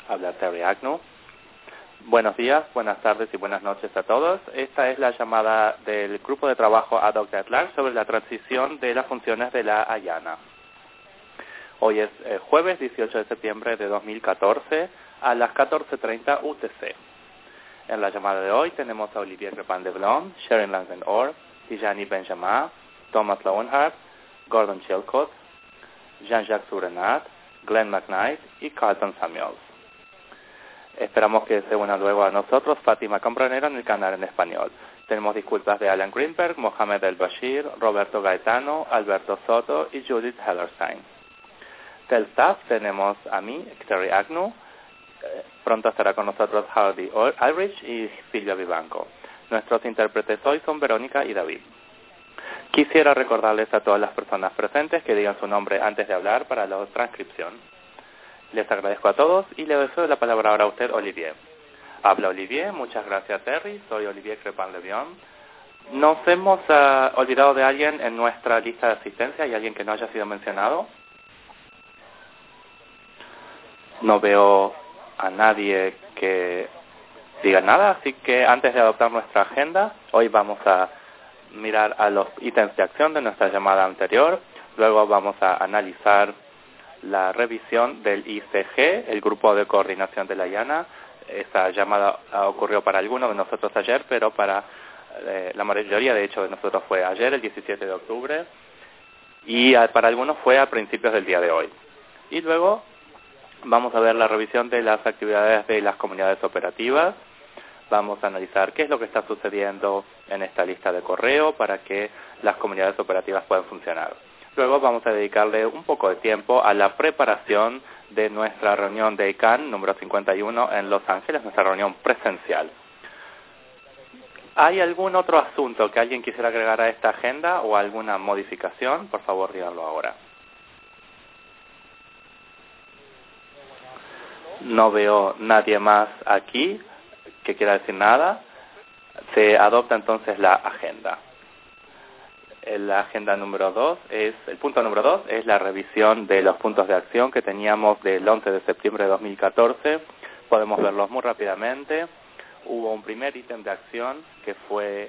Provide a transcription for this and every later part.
Habla Terry Agnew. Buenos días, buenas tardes y buenas noches a todos. Esta es la llamada del grupo de trabajo ad hoc de Atlas sobre la transición de las funciones de la AYANA. Hoy es jueves 18 de septiembre de 2014 a las 14:30 UTC. En la llamada de hoy tenemos a Olivier Crepin-Leblond, Sharon Langdon-Orr, Tijani Benjamin, Thomas Lowenhart, Gordon Chilcott, Jean-Jacques Surenat, Glenn McKnight y Carlton Samuels. Esperamos que se una luego a nosotros Fátima Cambronero en el canal en español. Tenemos disculpas de Alan Greenberg, Mohamed El Bashir, Roberto Gaetano, Alberto Soto y Judith Hellerstein. Del staff tenemos a mí, Terry Agnew. Pronto estará con nosotros Hardy Ulrich y Silvia Vivanco. Nuestros intérpretes hoy son Verónica y David. Quisiera recordarles a todas las personas presentes que digan su nombre antes de hablar para la transcripción. Les agradezco a todos y le deseo la palabra ahora a usted, Olivier. Habla Olivier, muchas gracias Terry, soy Olivier Crepin-Leblond. ¿Nos hemos olvidado de alguien en nuestra lista de asistencia? ¿Hay alguien que no haya sido mencionado? No veo a nadie que diga nada, así que antes de adoptar nuestra agenda, hoy vamos a mirar a los ítems de acción de nuestra llamada anterior, luego vamos a analizar la revisión del ICG, el grupo de coordinación de la AYANA. Esta llamada ocurrió para algunos de nosotros ayer, pero para la mayoría de hecho de nosotros fue ayer, el 17 de octubre, y para algunos fue a principios del día de hoy. Y luego vamos a ver la revisión de las actividades de las comunidades operativas. Vamos a analizar qué es lo que está sucediendo en esta lista de correo para que las comunidades operativas puedan funcionar. Luego vamos a dedicarle un poco de tiempo a la preparación de nuestra reunión de ICANN número 51 en Los Ángeles, nuestra reunión presencial. ¿Hay algún otro asunto que alguien quisiera agregar a esta agenda o alguna modificación? Por favor, díganlo ahora. No veo nadie más aquí que quiera decir nada. Se adopta entonces la agenda. La agenda número 2 el punto número 2 es la revisión de los puntos de acción que teníamos del 11 de septiembre de 2014. Podemos verlos muy rápidamente. Hubo un primer ítem de acción que fue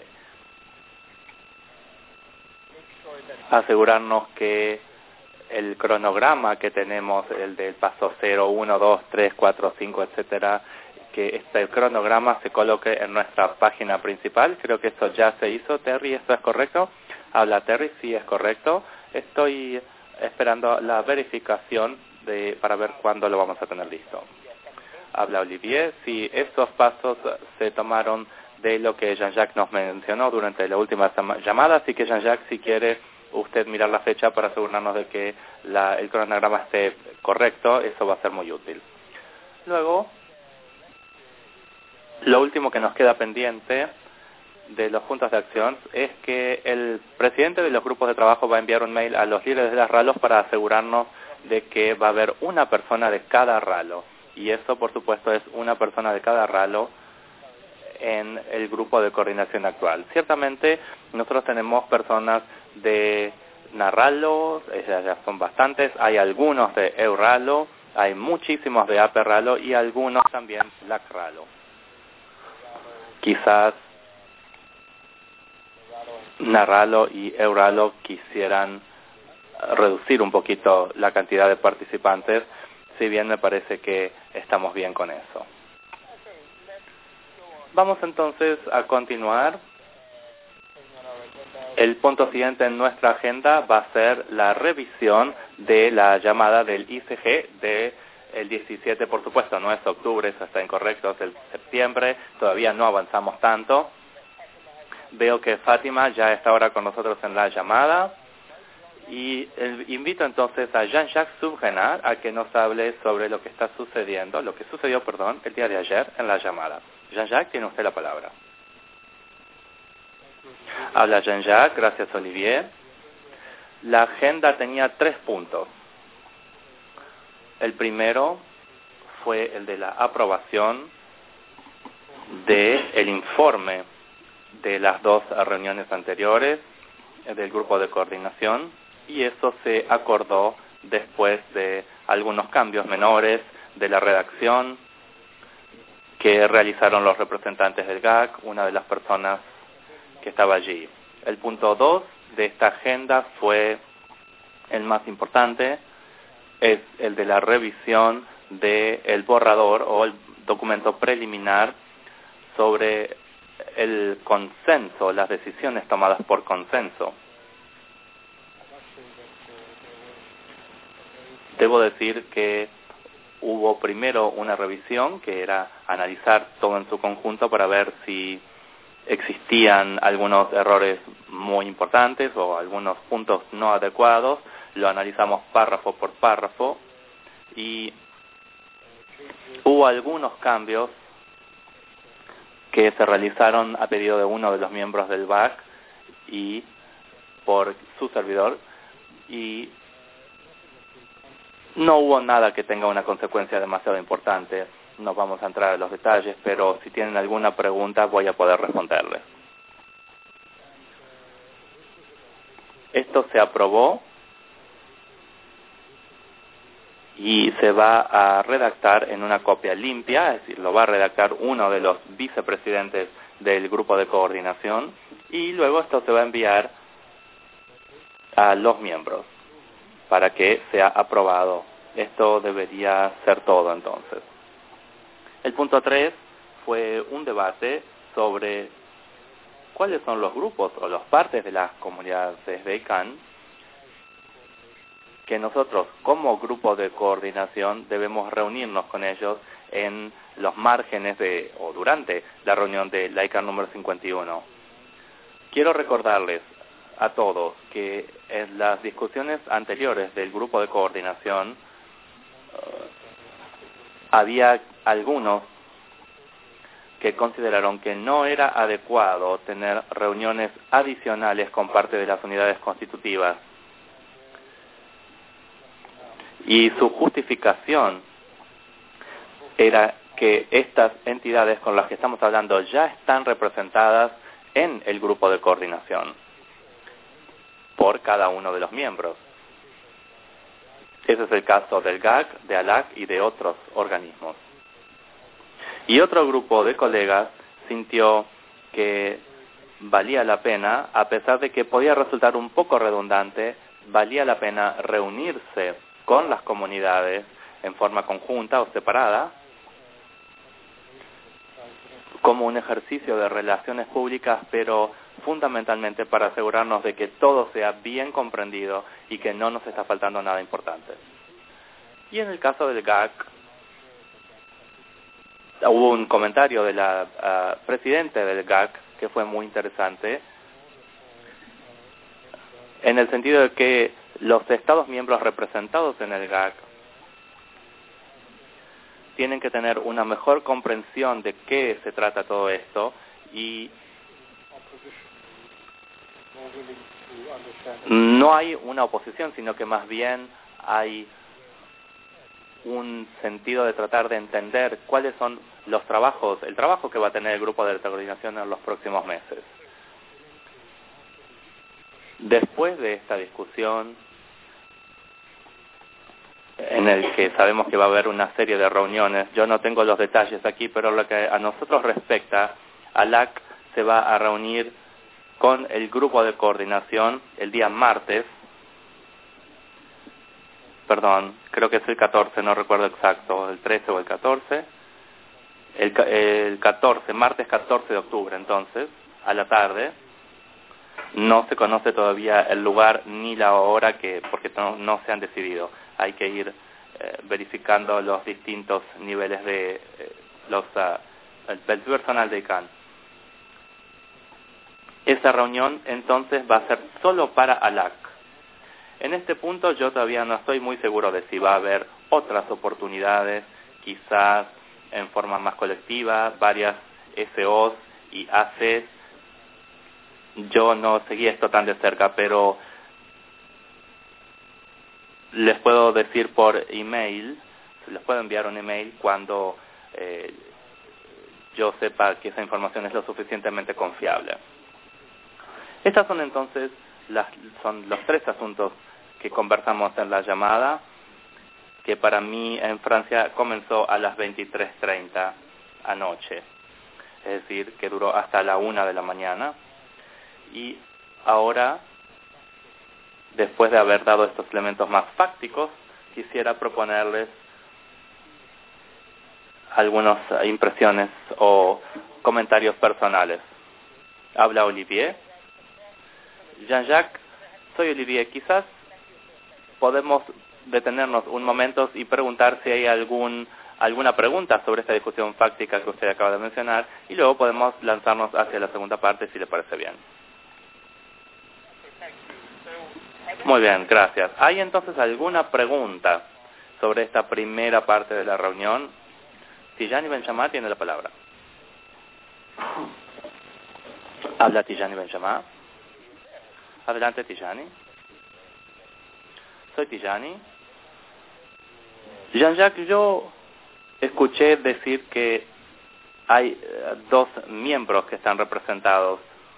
asegurarnos que el cronograma que tenemos, el del paso 0, 1, 2, 3, 4, 5, etcétera, que este cronograma se coloque en nuestra página principal. Creo que esto ya se hizo. Terry, ¿esto es correcto? Habla Terry, sí es correcto. Estoy esperando la verificación para ver cuándo lo vamos a tener listo. Habla Olivier, sí, estos pasos se tomaron de lo que Jean-Jacques nos mencionó durante la última llamada, así que Jean-Jacques, si quiere usted mirar la fecha para asegurarnos de que el cronograma esté correcto, eso va a ser muy útil. Luego, lo último que nos queda pendiente de los puntos de acción es que el presidente de los grupos de trabajo va a enviar un mail a los líderes de las RALOs para asegurarnos de que va a haber una persona de cada RALO. Y eso, por supuesto, es una persona de cada RALO en el grupo de coordinación actual. Ciertamente, nosotros tenemos personas de NARRALO, ya son bastantes, hay algunos de EURALO, hay muchísimos de APRALO y algunos también LACRALO. Quizás NARRALO y EURALO quisieran reducir un poquito la cantidad de participantes, si bien me parece que estamos bien con eso. Vamos entonces a continuar. El punto siguiente en nuestra agenda va a ser la revisión de la llamada del ICG del 17, por supuesto, no es octubre, eso está incorrecto, es el septiembre, todavía no avanzamos tanto. Veo que Fátima ya está ahora con nosotros en la llamada y invito entonces a Jean-Jacques Surenat a que nos hable sobre lo que está sucediendo, lo que sucedió, el día de ayer en la llamada. Jean-Jacques, tiene usted la palabra. Habla Jean-Jacques, gracias Olivier. La agenda tenía 3 puntos. El primero fue el de la aprobación del informe de las 2 reuniones anteriores del grupo de coordinación, y eso se acordó después de algunos cambios menores de la redacción que realizaron los representantes del GAC, una de las personas que estaba allí. El punto 2 de esta agenda fue el más importante, es el de la revisión del borrador o el documento preliminar sobre el consenso, las decisiones tomadas por consenso. Debo decir que hubo primero una revisión que era analizar todo en su conjunto para ver si existían algunos errores muy importantes o algunos puntos no adecuados. Lo analizamos párrafo por párrafo y hubo algunos cambios que se realizaron a pedido de uno de los miembros del BAC y por su servidor, y no hubo nada que tenga una consecuencia demasiado importante. No vamos a entrar en los detalles, pero si tienen alguna pregunta voy a poder responderles. Esto se aprobó y se va a redactar en una copia limpia, es decir, lo va a redactar uno de los vicepresidentes del grupo de coordinación y luego esto se va a enviar a los miembros para que sea aprobado. Esto debería ser todo entonces. El punto 3 fue un debate sobre cuáles son los grupos o las partes de las comunidades de ICANN que nosotros como grupo de coordinación debemos reunirnos con ellos en los márgenes o durante la reunión de la ICANN número 51. Quiero recordarles a todos que en las discusiones anteriores del grupo de coordinación había algunos que consideraron que no era adecuado tener reuniones adicionales con parte de las unidades constitutivas. Y su justificación era que estas entidades con las que estamos hablando ya están representadas en el grupo de coordinación por cada uno de los miembros. Ese es el caso del GAC, de ALAC y de otros organismos. Y otro grupo de colegas sintió que valía la pena, a pesar de que podía resultar un poco redundante, valía la pena reunirse con las comunidades en forma conjunta o separada, como un ejercicio de relaciones públicas, pero fundamentalmente para asegurarnos de que todo sea bien comprendido y que no nos está faltando nada importante. Y en el caso del GAC, hubo un comentario de la presidenta del GAC que fue muy interesante, en el sentido de que los Estados miembros representados en el GAC tienen que tener una mejor comprensión de qué se trata todo esto y no hay una oposición, sino que más bien hay un sentido de tratar de entender cuáles son los trabajos, el trabajo que va a tener el grupo de coordinación en los próximos meses. Después de esta discusión, en el que sabemos que va a haber una serie de reuniones, yo no tengo los detalles aquí, pero lo que a nosotros respecta, ALAC se va a reunir con el grupo de coordinación el día martes, creo que es el 14, no recuerdo exacto, el 13 o el 14, el 14, martes 14 de octubre entonces, a la tarde. No se conoce todavía el lugar ni la hora porque no se han decidido. Hay que ir verificando los distintos niveles de el personal de ICANN. Esa reunión entonces va a ser solo para ALAC. En este punto yo todavía no estoy muy seguro de si va a haber otras oportunidades, quizás en forma más colectiva, varias SOs y ACs. Yo no seguí esto tan de cerca, pero les puedo decir por email, les puedo enviar un email cuando yo sepa que esa información es lo suficientemente confiable. Estas son entonces son los tres asuntos que conversamos en la llamada, que para mí en Francia comenzó a las 23:30. anoche, es decir, que duró hasta la 1 de la mañana. Y ahora, después de haber dado estos elementos más fácticos, quisiera proponerles algunas impresiones o comentarios personales. Habla Olivier. Jean-Jacques, soy Olivier. Quizás podemos detenernos un momento y preguntar si hay alguna pregunta sobre esta discusión fáctica que usted acaba de mencionar, y luego podemos lanzarnos hacia la segunda parte, si le parece bien. Muy bien, gracias. ¿Hay entonces alguna pregunta sobre esta primera parte de la reunión? Tijani Benjamá tiene la palabra. Habla Tijani Benjamá. Adelante, Tijani. Soy Tijani. Jean-Jacques, yo escuché decir que hay 2 miembros que están representados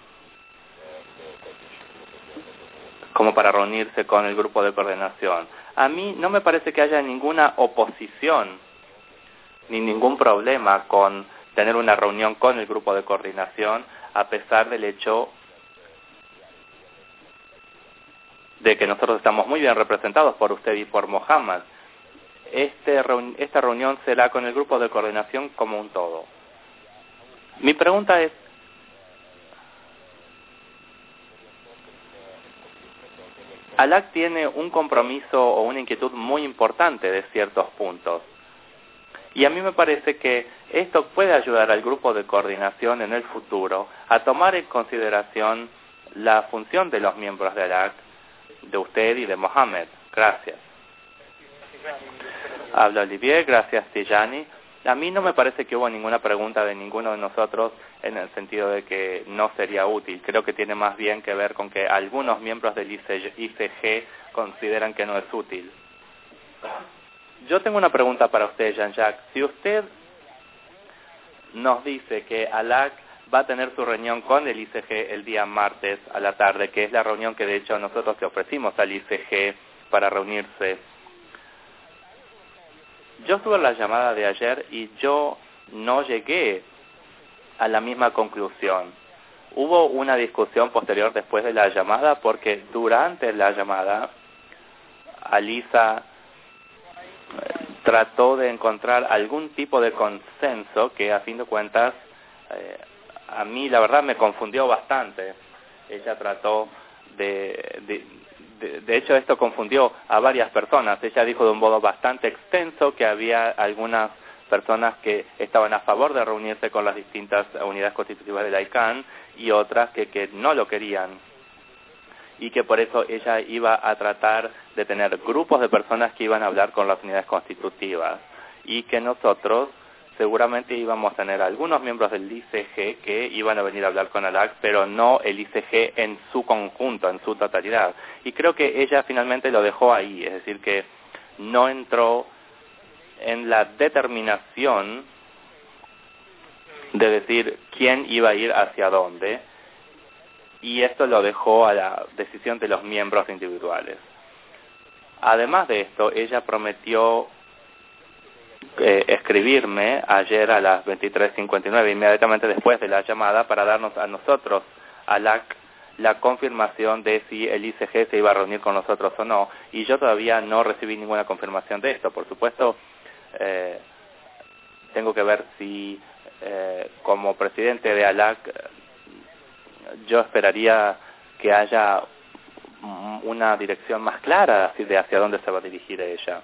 como para reunirse con el grupo de coordinación. A mí no me parece que haya ninguna oposición ni ningún problema con tener una reunión con el grupo de coordinación, a pesar del hecho de que nosotros estamos muy bien representados por usted y por Mohammad. Esta reunión será con el grupo de coordinación como un todo. Mi pregunta es, ALAC tiene un compromiso o una inquietud muy importante de ciertos puntos. Y a mí me parece que esto puede ayudar al grupo de coordinación en el futuro a tomar en consideración la función de los miembros de ALAC, de usted y de Mohamed. Gracias. Habla Olivier, gracias Tijani. A mí no me parece que hubo ninguna pregunta de ninguno de nosotros en el sentido de que no sería útil. Creo que tiene más bien que ver con que algunos miembros del ICG consideran que no es útil. Yo tengo una pregunta para usted, Jean-Jacques. Si usted nos dice que ALAC va a tener su reunión con el ICG el día martes a la tarde, que es la reunión que de hecho nosotros le ofrecimos al ICG para reunirse. Yo estuve en la llamada de ayer y yo no llegué a la misma conclusión. Hubo una discusión posterior después de la llamada porque durante la llamada Alisa trató de encontrar algún tipo de consenso que a fin de cuentas a mí la verdad me confundió bastante. Ella trató de hecho esto confundió a varias personas. Ella dijo de un modo bastante extenso que había algunas personas que estaban a favor de reunirse con las distintas unidades constitutivas de la ICANN y otras que no lo querían, y que por eso ella iba a tratar de tener grupos de personas que iban a hablar con las unidades constitutivas, y que nosotros seguramente íbamos a tener algunos miembros del ICG que iban a venir a hablar con ALAC, pero no el ICG en su conjunto, en su totalidad. Y creo que ella finalmente lo dejó ahí, es decir, que no entró en la determinación de decir quién iba a ir hacia dónde, y esto lo dejó a la decisión de los miembros individuales. Además de esto, ella prometió escribirme ayer a las 23:59, inmediatamente después de la llamada, para darnos a nosotros, a la confirmación de si el ICG se iba a reunir con nosotros o no, y yo todavía no recibí ninguna confirmación de esto. Por supuesto, tengo que ver si como presidente de ALAC yo esperaría que haya una dirección más clara de hacia dónde se va a dirigir ella.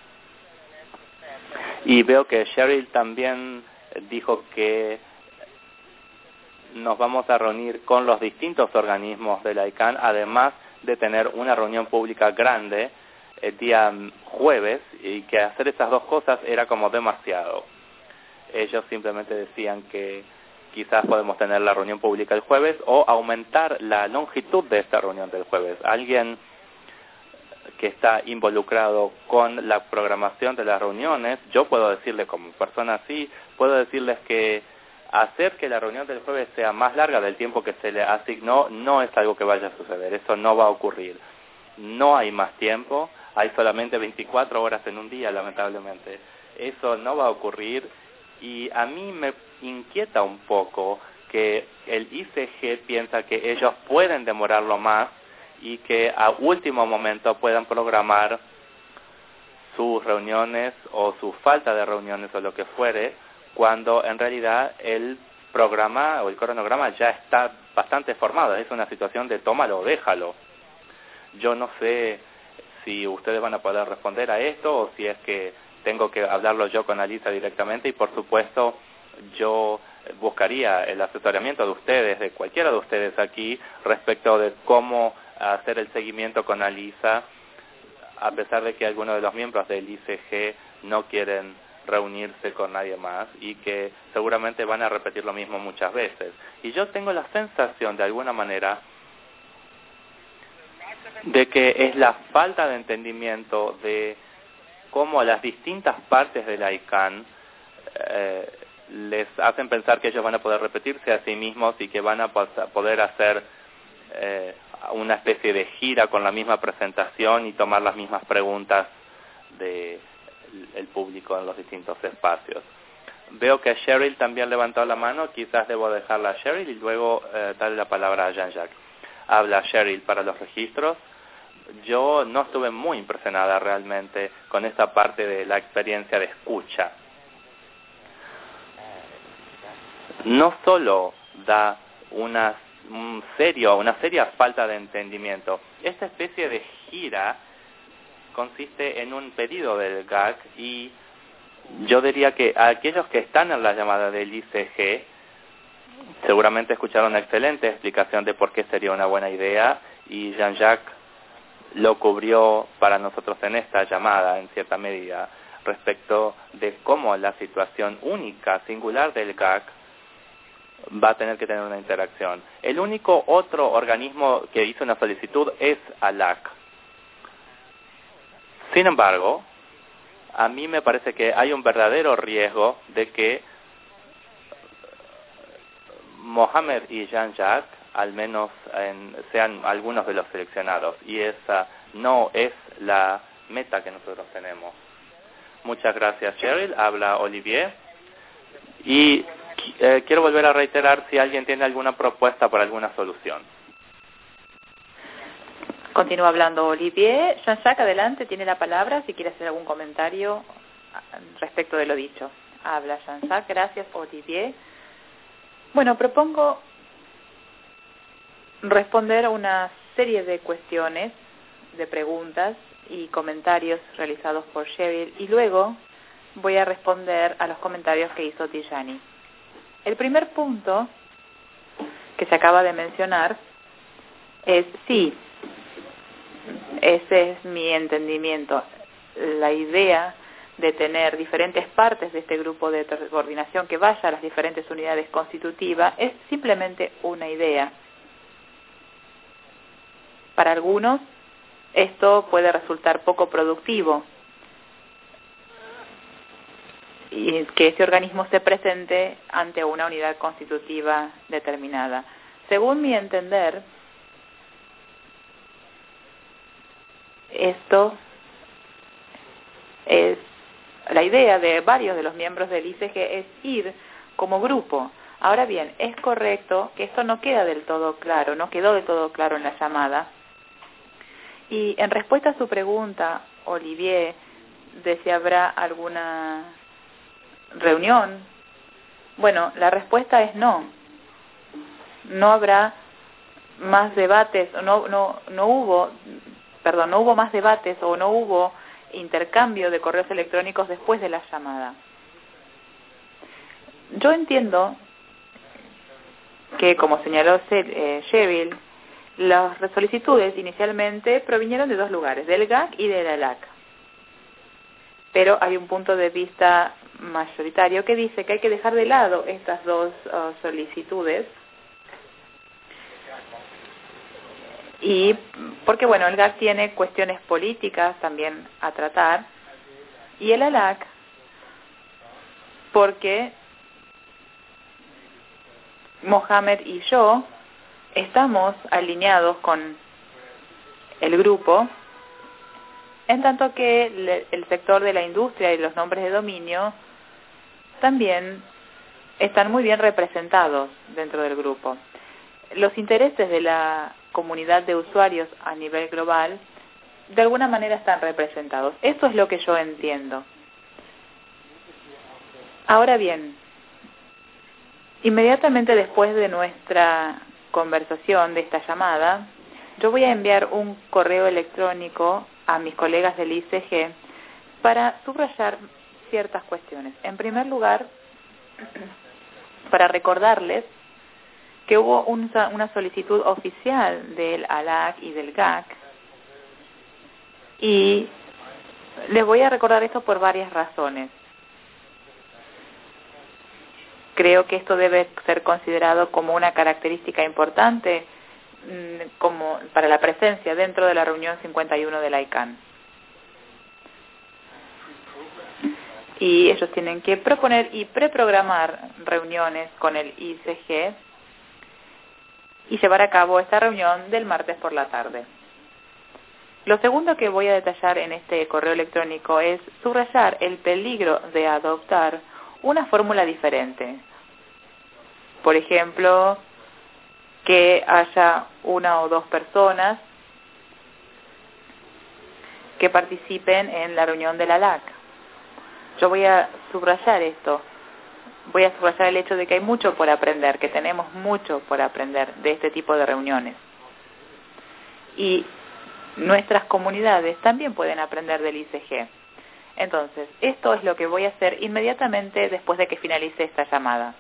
Y veo que Cheryl también dijo que nos vamos a reunir con los distintos organismos de la ICANN, además de tener una reunión pública grande el día jueves, y que hacer esas dos cosas era como demasiado. Ellos simplemente decían que quizás podemos tener la reunión pública el jueves o aumentar la longitud de esta reunión del jueves. Alguien que está involucrado con la programación de las reuniones, yo puedo decirle como persona así, puedo decirles que hacer que la reunión del jueves sea más larga del tiempo que se le asignó no es algo que vaya a suceder, eso no va a ocurrir. No hay más tiempo, hay solamente 24 horas en un día, lamentablemente. Eso no va a ocurrir, Y a mí me inquieta un poco que el ICG piensa que ellos pueden demorarlo más y que a último momento puedan programar sus reuniones o su falta de reuniones o lo que fuere, cuando en realidad el programa o el cronograma ya está bastante formado. Es una situación de tómalo o déjalo. Yo no sé si ustedes van a poder responder a esto o si es que tengo que hablarlo yo con Alisa directamente, y por supuesto yo buscaría el asesoramiento de ustedes, de cualquiera de ustedes aquí, respecto de cómo hacer el seguimiento con Alisa, a pesar de que algunos de los miembros del ICG no quieren reunirse con nadie más y que seguramente van a repetir lo mismo muchas veces. Y yo tengo la sensación, de alguna manera, de que es la falta de entendimiento de cómo las distintas partes de la ICANN les hacen pensar que ellos van a poder repetirse a sí mismos y que van a poder hacer una especie de gira con la misma presentación y tomar las mismas preguntas del público en los distintos espacios. Veo que Cheryl también levantó la mano, quizás debo dejarla a Cheryl y luego darle la palabra a Jean-Jacques. Habla Cheryl para los registros. Yo no estuve muy impresionada realmente con esta parte de la experiencia de escucha. No solo da una seria falta de entendimiento. Esta especie de gira consiste en un pedido del GAC y yo diría que aquellos que están en la llamada del ICG seguramente escucharon una excelente explicación de por qué sería una buena idea, y Jean-Jacques lo cubrió para nosotros en esta llamada en cierta medida respecto de cómo la situación única, singular del GAC va a tener que tener una interacción. El único otro organismo que hizo una solicitud es ALAC. Sin embargo, a mí me parece que hay un verdadero riesgo de que Mohamed y Jean-Jacques al menos sean algunos de los seleccionados, y esa no es la meta que nosotros tenemos. Muchas gracias, Cheryl. Habla Olivier. Y quiero volver a reiterar si alguien tiene alguna propuesta para alguna solución. Continúa hablando Olivier. Jean-Jacques, adelante, tiene la palabra si quiere hacer algún comentario respecto de lo dicho. Habla Jean-Jacques. Gracias, Olivier. Bueno, propongo responder a una serie de cuestiones, de preguntas y comentarios realizados por Cheryl, y luego voy a responder a los comentarios que hizo Tijani. El primer punto que se acaba de mencionar es, sí, ese es mi entendimiento, la idea de tener diferentes partes de este grupo de coordinación que vaya a las diferentes unidades constitutivas es simplemente una idea. Para algunos esto puede resultar poco productivo y que ese organismo se presente ante una unidad constitutiva determinada. Según mi entender, esto es la idea de varios de los miembros del ICG, es ir como grupo. Ahora bien, es correcto que esto no queda del todo claro, no quedó del todo claro en la llamada. Y en respuesta a su pregunta, Olivier, de si habrá alguna reunión, bueno, la respuesta es no. No habrá más debates, no hubo más debates o no hubo intercambio de correos electrónicos después de la llamada. Yo entiendo que, como señaló Cheryl, las solicitudes inicialmente provinieron de dos lugares, del GAC y de la ALAC. Pero hay un punto de vista mayoritario que dice que hay que dejar de lado estas dos solicitudes, y porque, bueno, el GAC tiene cuestiones políticas también a tratar, y el ALAC porque Mohamed y yo estamos alineados con el grupo, en tanto que el sector de la industria y los nombres de dominio también están muy bien representados dentro del grupo. Los intereses de la comunidad de usuarios a nivel global de alguna manera están representados. Eso es lo que yo entiendo. Ahora bien, inmediatamente después de nuestra conversación, de esta llamada, yo voy a enviar un correo electrónico a mis colegas del ICG para subrayar ciertas cuestiones. En primer lugar, para recordarles que hubo una solicitud oficial del ALAC y del GAC, y les voy a recordar esto por varias razones. Creo que esto debe ser considerado como una característica importante como para la presencia dentro de la reunión 51 de la ICANN. Y ellos tienen que proponer y preprogramar reuniones con el ICG y llevar a cabo esta reunión del martes por la tarde. Lo segundo que voy a detallar en este correo electrónico es subrayar el peligro de adoptar una fórmula diferente. Por ejemplo, que haya una o dos personas que participen en la reunión de la LAC. Yo voy a subrayar esto. Voy a subrayar el hecho de que hay mucho por aprender, que tenemos mucho por aprender de este tipo de reuniones. Y nuestras comunidades también pueden aprender del ICG. Entonces, esto es lo que voy a hacer inmediatamente después de que finalice esta llamada.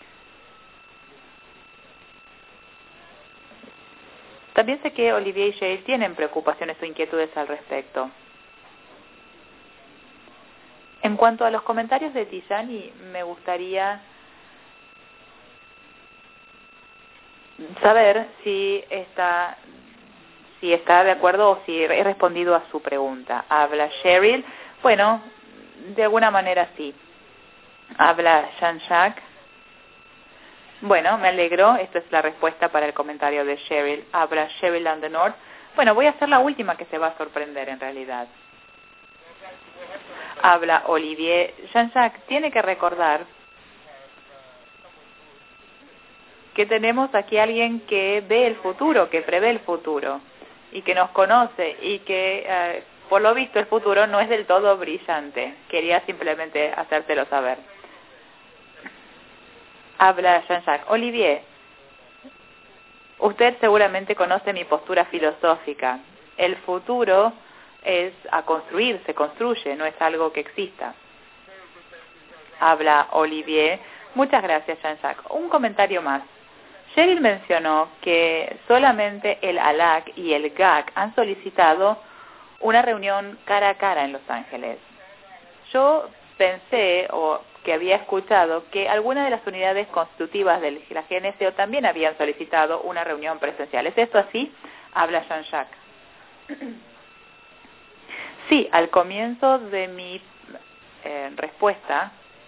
También sé que Olivier y Cheryl tienen preocupaciones o inquietudes al respecto. En cuanto a los comentarios de Tijani, me gustaría saber si está de acuerdo o si he respondido a su pregunta. ¿Habla Cheryl? Bueno, de alguna manera sí. ¿Habla Jean-Jacques? Bueno, me alegro. Esta es la respuesta para el comentario de Cheryl. ¿Habla Cheryl and the North? Bueno, voy a hacer la última que se va a sorprender en realidad. Habla Olivier. Jean-Jacques tiene que recordar que tenemos aquí a alguien que ve el futuro, que prevé el futuro y que nos conoce y que por lo visto el futuro no es del todo brillante. Quería simplemente hacértelo saber. Habla Jean-Jacques. Olivier, usted seguramente conoce mi postura filosófica. El futuro es a construir, se construye, no es algo que exista. Habla Olivier. Muchas gracias, Jean-Jacques. Un comentario más. Cheryl mencionó que solamente el ALAC y el GAC han solicitado una reunión cara a cara en Los Ángeles. Yo pensé o que había escuchado que algunas de las unidades constitutivas de la GNSO también habían solicitado una reunión presencial. ¿Es esto así? Habla Jean-Jacques. Sí, al comienzo de mi respuesta,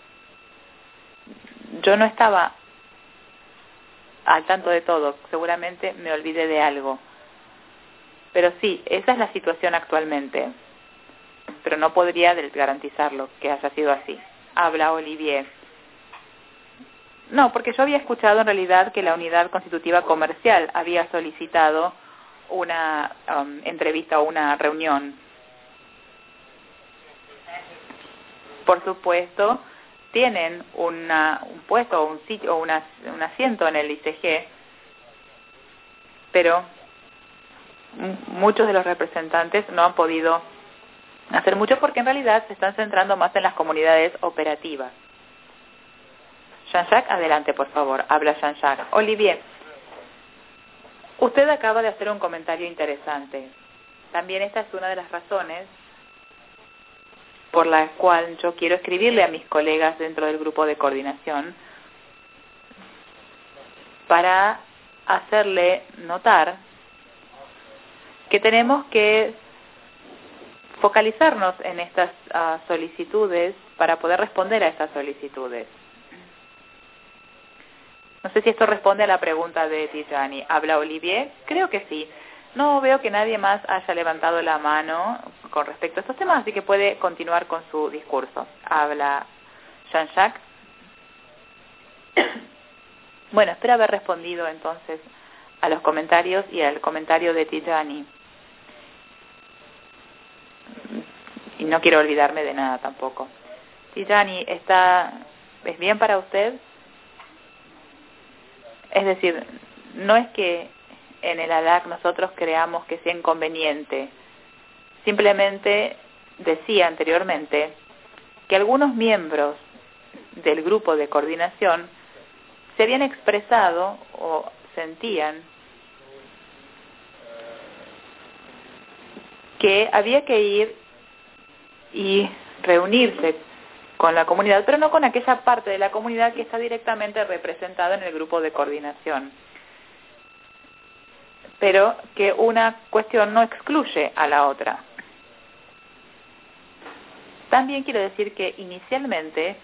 yo no estaba al tanto de todo. Seguramente me olvidé de algo. Pero sí, esa es la situación actualmente. Pero no podría garantizarlo que haya sido así. Habla Olivier. No, porque yo había escuchado en realidad que la unidad constitutiva comercial había solicitado una entrevista o una reunión. Por supuesto, tienen un puesto o un sitio o un asiento en el ICG, pero muchos de los representantes no han podido hacer mucho porque en realidad se están centrando más en las comunidades operativas. Jean-Jacques, adelante, por favor. Habla Jean-Jacques. Olivier, usted acaba de hacer un comentario interesante. También esta es una de las razones por la cual yo quiero escribirle a mis colegas dentro del grupo de coordinación para hacerle notar que tenemos que focalizarnos en estas solicitudes para poder responder a estas solicitudes. No sé si esto responde a la pregunta de Tijani. ¿Habla Olivier? Creo que sí. No veo que nadie más haya levantado la mano con respecto a estos temas, así que puede continuar con su discurso. Habla Jean-Jacques. Bueno, espero haber respondido entonces a los comentarios y al comentario de Tijani. Y no quiero olvidarme de nada tampoco. Tijani, ¿es bien para usted? Es decir, no es que en el ADAC nosotros creamos que sea inconveniente. Simplemente decía anteriormente que algunos miembros del grupo de coordinación se habían expresado o sentían que había que ir y reunirse con la comunidad, pero no con aquella parte de la comunidad que está directamente representada en el grupo de coordinación. Pero que una cuestión no excluye a la otra. También quiero decir que inicialmente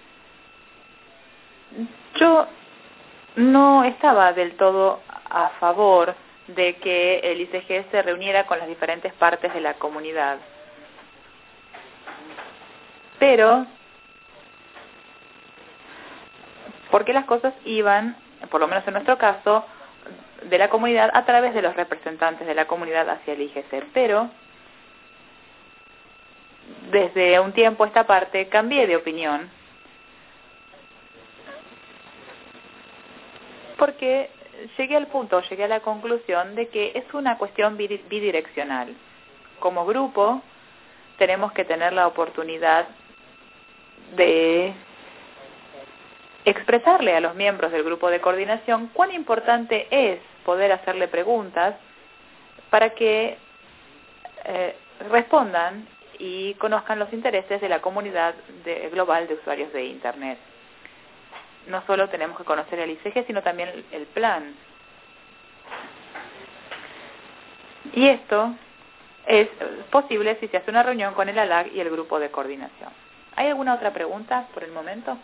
yo no estaba del todo a favor de que el ICG se reuniera con las diferentes partes de la comunidad. Pero, porque las cosas iban, por lo menos en nuestro caso, de la comunidad a través de los representantes de la comunidad hacia el IGC. Pero, desde un tiempo a esta parte, cambié de opinión. Porque llegué a la conclusión de que es una cuestión bidireccional. Como grupo, tenemos que tener la oportunidad de expresarle a los miembros del grupo de coordinación cuán importante es poder hacerle preguntas para que respondan y conozcan los intereses de la comunidad global de usuarios de Internet. No solo tenemos que conocer el ICG, sino también el plan. Y esto es posible si se hace una reunión con el ALAC y el grupo de coordinación. ¿Hay alguna otra pregunta por el momento?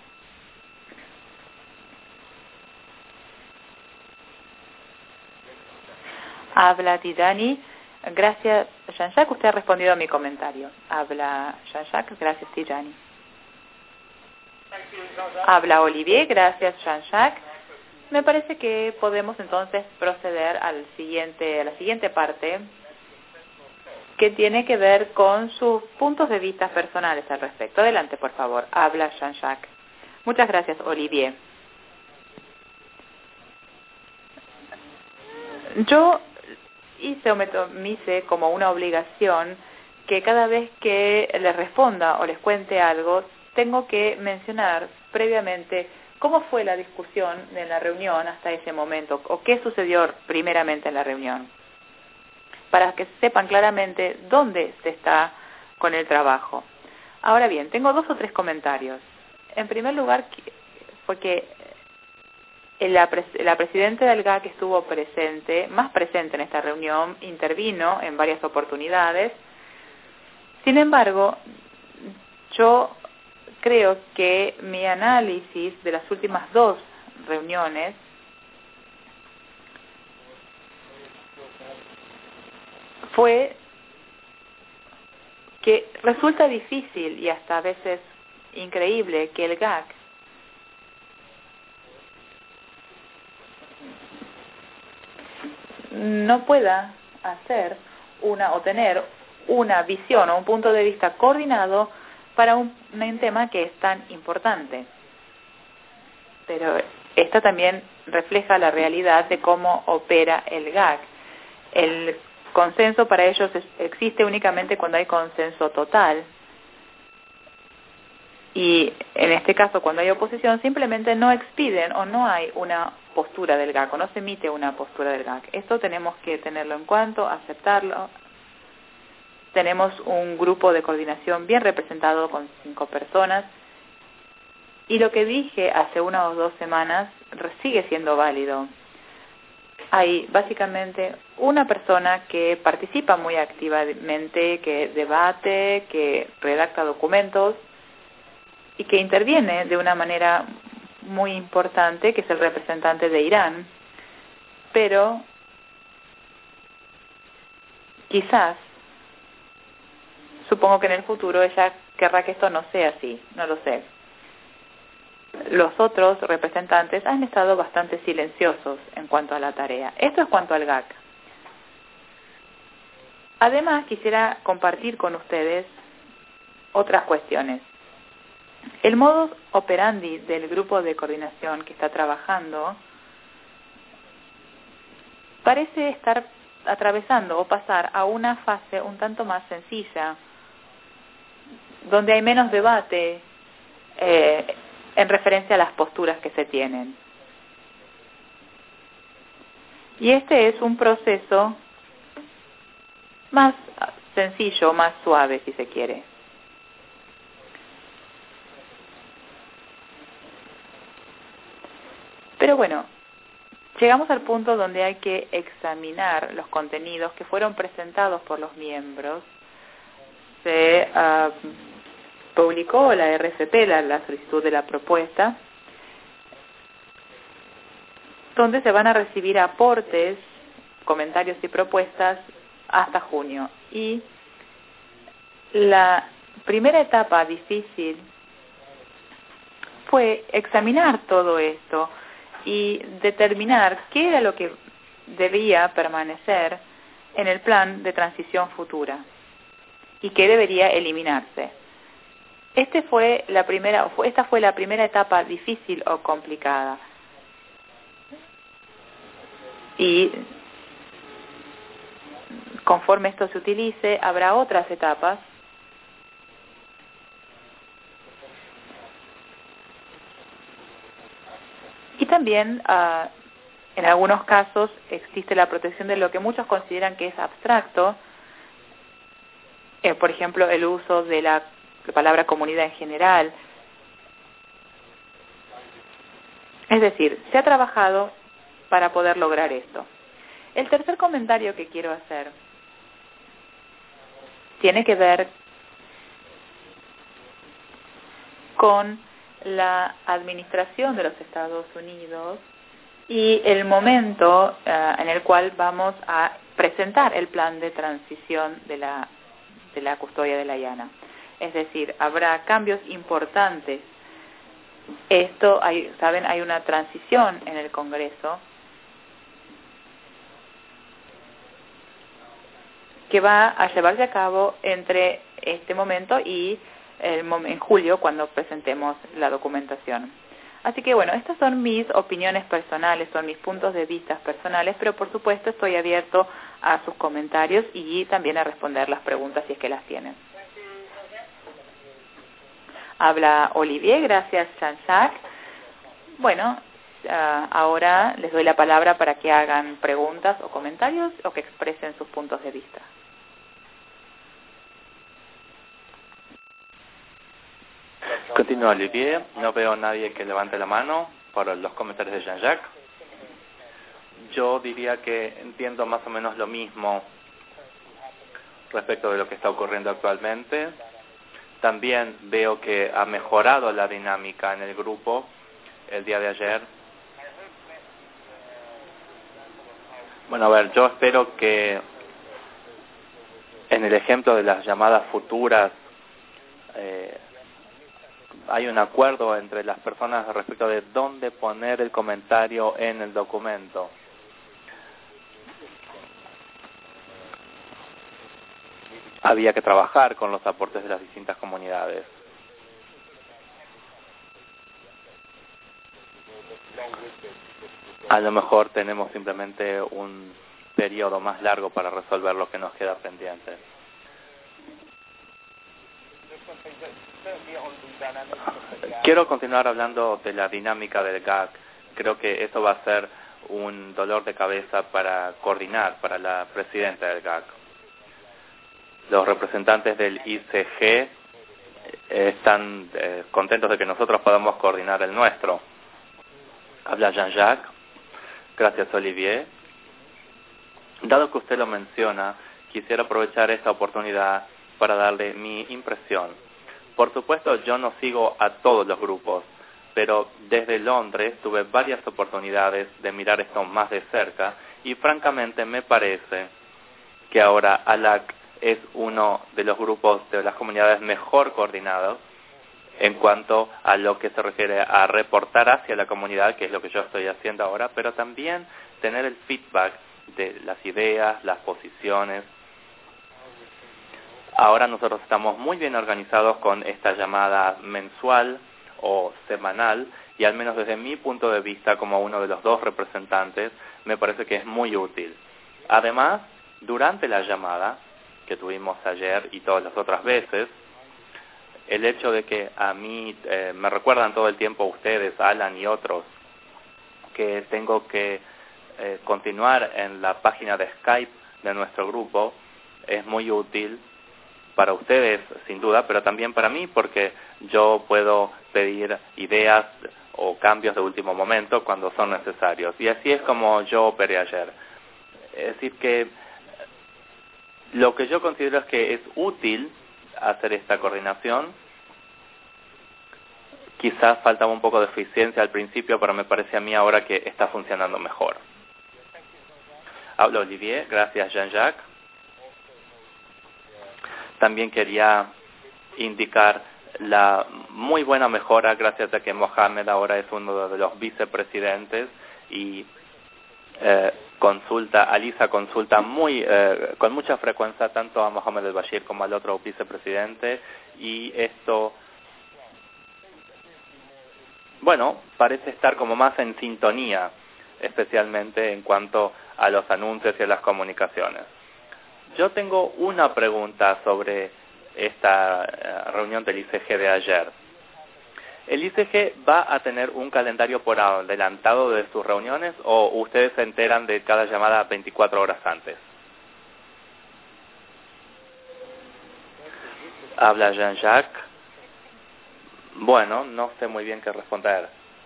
Habla Tijani. Gracias, Jean-Jacques. Usted ha respondido a mi comentario. Habla Jean-Jacques. Gracias, Tijani. Habla Olivier. Gracias, Jean-Jacques. Me parece que podemos entonces proceder a la siguiente parte, que tiene que ver con sus puntos de vista personales al respecto. Adelante, por favor. Habla Jean-Jacques. Muchas gracias, Olivier. Yo me hice como una obligación que cada vez que les responda o les cuente algo, tengo que mencionar previamente cómo fue la discusión en la reunión hasta ese momento, o qué sucedió primeramente en la reunión, para que sepan claramente dónde se está con el trabajo. Ahora bien, tengo 2 o 3 comentarios. En primer lugar, porque la presidenta del GAC estuvo más presente en esta reunión, intervino en varias oportunidades. Sin embargo, yo creo que mi análisis de las últimas 2 reuniones fue que resulta difícil y hasta a veces increíble que el GAC no pueda hacer o tener una visión o un punto de vista coordinado para un tema que es tan importante. Pero esta también refleja la realidad de cómo opera el GAC. El consenso para ellos existe únicamente cuando hay consenso total. Y en este caso, cuando hay oposición, simplemente no expiden o no hay una postura del GAC, o no se emite una postura del GAC. Esto tenemos que tenerlo en cuenta, aceptarlo. Tenemos un grupo de coordinación bien representado con 5 personas. Y lo que dije hace 1 o 2 semanas sigue siendo válido. Hay básicamente una persona que participa muy activamente, que debate, que redacta documentos y que interviene de una manera muy importante, que es el representante de Irán. Pero quizás, supongo que en el futuro ella querrá que esto no sea así, no lo sé. los otros representantes han estado bastante silenciosos en cuanto a la tarea. Esto es cuanto al GAC. Además, quisiera compartir con ustedes otras cuestiones. El modus operandi del grupo de coordinación que está trabajando parece estar atravesando o pasar a una fase un tanto más sencilla, donde hay menos debate en referencia a las posturas que se tienen. Y este es un proceso más sencillo, más suave, si se quiere. Pero bueno, llegamos al punto donde hay que examinar los contenidos que fueron presentados por los miembros. Se publicó la RFP, la solicitud de la propuesta, donde se van a recibir aportes, comentarios y propuestas hasta junio. Y la primera etapa difícil fue examinar todo esto y determinar qué era lo que debía permanecer en el plan de transición futura y qué debería eliminarse. Esta fue la primera etapa difícil o complicada. Y conforme esto se utilice, habrá otras etapas y también en algunos casos existe la protección de lo que muchos consideran que es abstracto, por ejemplo el uso de la palabra comunidad en general. Es decir, se ha trabajado para poder lograr esto. El tercer comentario que quiero hacer tiene que ver con la administración de los Estados Unidos y el momento en el cual vamos a presentar el plan de transición de la custodia de la IANA. Es decir, habrá cambios importantes. Esto, saben, hay una transición en el Congreso que va a llevarse a cabo entre este momento y en julio, cuando presentemos la documentación. Así que bueno, estas son mis opiniones personales, son mis puntos de vista personales, pero por supuesto estoy abierto a sus comentarios y también a responder las preguntas si es que las tienen. Habla Olivier, gracias Jean-Jacques. Bueno, ahora les doy la palabra para que hagan preguntas o comentarios o que expresen sus puntos de vista. Continúa Olivier, no veo a nadie que levante la mano por los comentarios de Jean-Jacques. Yo diría que entiendo más o menos lo mismo respecto de lo que está ocurriendo actualmente. También veo que ha mejorado la dinámica en el grupo el día de ayer. Bueno, a ver, yo espero que en el ejemplo de las llamadas futuras hay un acuerdo entre las personas respecto de dónde poner el comentario en el documento. Había que trabajar con los aportes de las distintas comunidades. A lo mejor tenemos simplemente un periodo más largo para resolver lo que nos queda pendiente. Quiero continuar hablando de la dinámica del GAC. Creo que eso va a ser un dolor de cabeza para coordinar, para la presidenta del GAC. Los representantes del ICG están contentos de que nosotros podamos coordinar el nuestro. Habla Jean-Jacques. Gracias, Olivier. Dado que usted lo menciona, quisiera aprovechar esta oportunidad para darle mi impresión. Por supuesto, yo no sigo a todos los grupos, pero desde Londres tuve varias oportunidades de mirar esto más de cerca y francamente me parece que ahora ALAC es uno de los grupos de las comunidades mejor coordinados en cuanto a lo que se refiere a reportar hacia la comunidad, que es lo que yo estoy haciendo ahora, pero también tener el feedback de las ideas, las posiciones. Ahora nosotros estamos muy bien organizados con esta llamada mensual o semanal, y al menos desde mi punto de vista, como uno de los dos representantes, me parece que es muy útil. Además, durante la llamada que tuvimos ayer y todas las otras veces, el hecho de que a mí me recuerdan todo el tiempo ustedes, Alan y otros, que tengo que continuar en la página de Skype de nuestro grupo, es muy útil para ustedes, sin duda, pero también para mí, porque yo puedo pedir ideas o cambios de último momento cuando son necesarios. Y así es como yo operé ayer. Es decir, que lo que yo considero es que es útil hacer esta coordinación. Quizás faltaba un poco de eficiencia al principio, pero me parece a mí ahora que está funcionando mejor. Habla Olivier, gracias Jean-Jacques. También quería indicar la muy buena mejora gracias a que Mohamed ahora es uno de los vicepresidentes y Alisa consulta con mucha frecuencia tanto a Mohamed El-Bashir como al otro vicepresidente, y esto, bueno, parece estar como más en sintonía, especialmente en cuanto a los anuncios y a las comunicaciones. Yo tengo una pregunta sobre esta reunión del ICG de ayer. ¿El ICG va a tener un calendario por adelantado de sus reuniones o ustedes se enteran de cada llamada 24 horas antes? Habla Jean-Jacques. Bueno, no sé muy bien qué responder.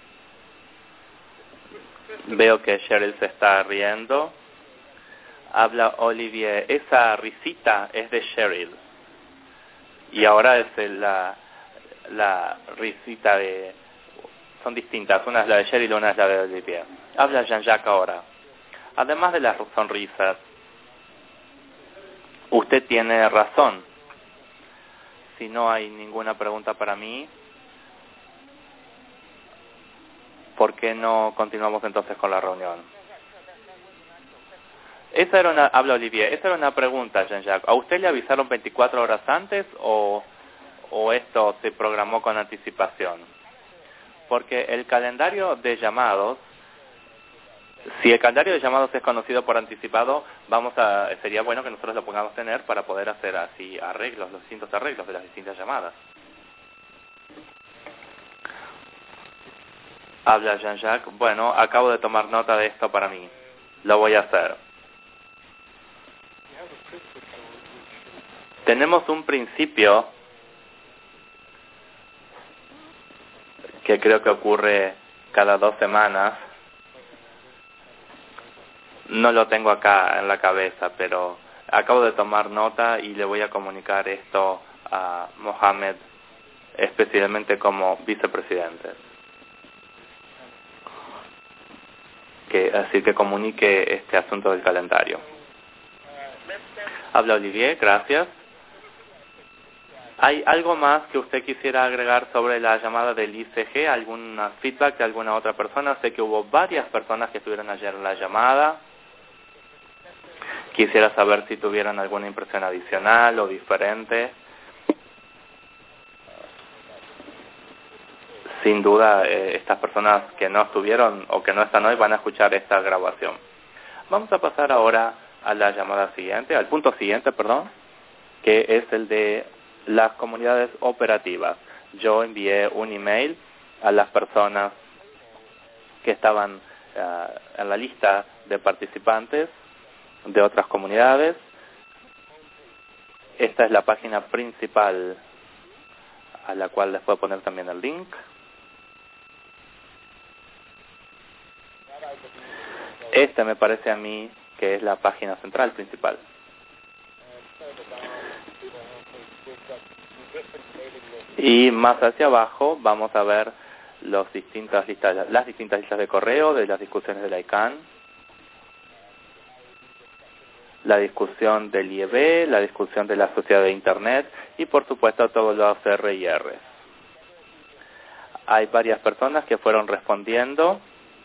Veo que Cheryl se está riendo. Habla Olivier. Esa risita es de Cheryl. Y ahora es la risita de... Son distintas. Una es la de Cheryl y una es la de Olivier. Habla Jean-Jacques ahora. Además de las sonrisas, usted tiene razón. Si no hay ninguna pregunta para mí, ¿por qué no continuamos entonces con la reunión? Habla Olivier, esa era una pregunta, Jean-Jacques. ¿A usted le avisaron 24 horas antes o esto se programó con anticipación? Porque el calendario de llamados, si el calendario de llamados es conocido por anticipado, sería bueno que nosotros lo podamos tener para poder hacer así los distintos arreglos de las distintas llamadas. Habla Jean-Jacques, bueno, acabo de tomar nota de esto para mí. Lo voy a hacer. Tenemos un principio que creo que ocurre cada 2 semanas. No lo tengo acá en la cabeza, pero acabo de tomar nota y le voy a comunicar esto a Mohamed, especialmente como vicepresidente. Así que comunique este asunto del calendario. Habla Olivier, gracias. ¿Hay algo más que usted quisiera agregar sobre la llamada del ICG? ¿Algún feedback de alguna otra persona? Sé que hubo varias personas que estuvieron ayer en la llamada. Quisiera saber si tuvieron alguna impresión adicional o diferente. Sin duda, estas personas que no estuvieron o que no están hoy van a escuchar esta grabación. Vamos a pasar ahora a la llamada siguiente, al punto siguiente, que es el de las comunidades operativas. Yo envié un email a las personas que estaban en la lista de participantes de otras comunidades. Esta es la página principal a la cual les puedo poner también el link. Esta me parece a mí que es la página central principal. Y más hacia abajo vamos a ver las distintas listas de correo de las discusiones de la ICANN, la discusión del IEB, la discusión de la sociedad de Internet y por supuesto todos los RIRs. Hay varias personas que fueron respondiendo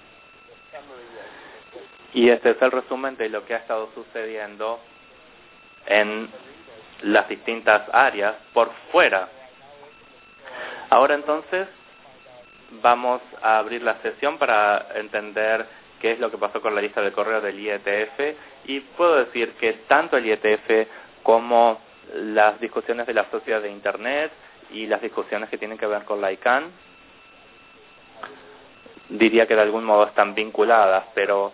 y este es el resumen de lo que ha estado sucediendo en las distintas áreas por fuera. Ahora entonces vamos a abrir la sesión para entender qué es lo que pasó con la lista de correo del IETF, y puedo decir que tanto el IETF como las discusiones de la sociedad de Internet y las discusiones que tienen que ver con la ICANN, diría que de algún modo están vinculadas, pero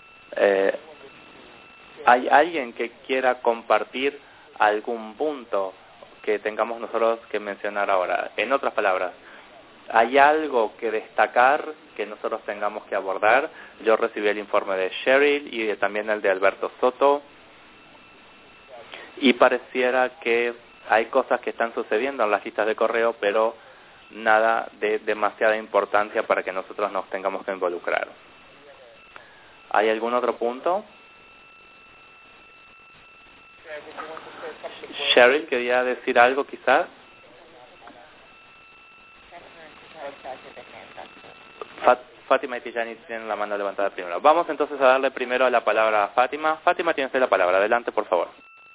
¿hay alguien que quiera compartir algún punto que tengamos nosotros que mencionar ahora? En otras palabras, ¿hay algo que destacar que nosotros tengamos que abordar? Yo recibí el informe de Cheryl y también el de Alberto Soto, y pareciera que hay cosas que están sucediendo en las listas de correo, pero nada de demasiada importancia para que nosotros nos tengamos que involucrar. ¿Hay algún otro punto? Cheryl, ¿quería decir algo quizás? Fátima y Tijani tienen la mano levantada primero. Vamos entonces a darle primero la palabra a Fátima. Fátima, tiene usted la palabra. Adelante, por favor.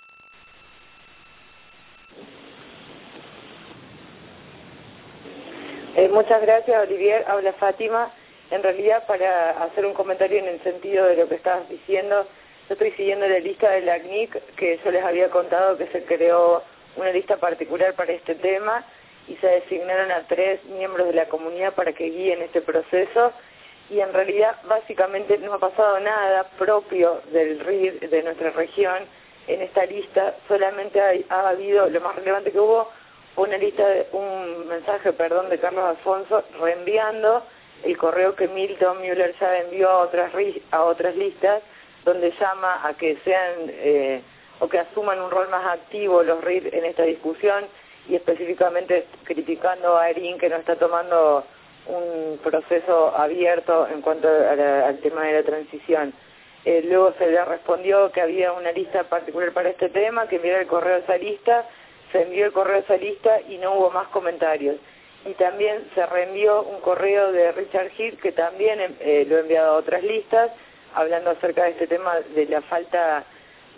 Muchas gracias, Olivier. Habla Fátima. En realidad, para hacer un comentario en el sentido de lo que estabas diciendo, yo estoy siguiendo la lista de la CNIC, que yo les había contado que se creó una lista particular para este tema y se designaron a 3 miembros de la comunidad para que guíen este proceso, y en realidad básicamente no ha pasado nada propio del RIR de nuestra región en esta lista. Solamente ha habido, lo más relevante que hubo, un mensaje de Carlos Alfonso reenviando el correo que Milton Müller ya envió a otras listas, donde llama a que sean o que asuman un rol más activo los RIR en esta discusión, y específicamente criticando a Erin, que no está tomando un proceso abierto en cuanto al tema de la transición. Luego se le respondió que había una lista particular para este tema, que enviara el correo a esa lista. Se envió el correo a esa lista y no hubo más comentarios. Y también se reenvió un correo de Richard Hill, que también lo ha enviado a otras listas, hablando acerca de este tema de la falta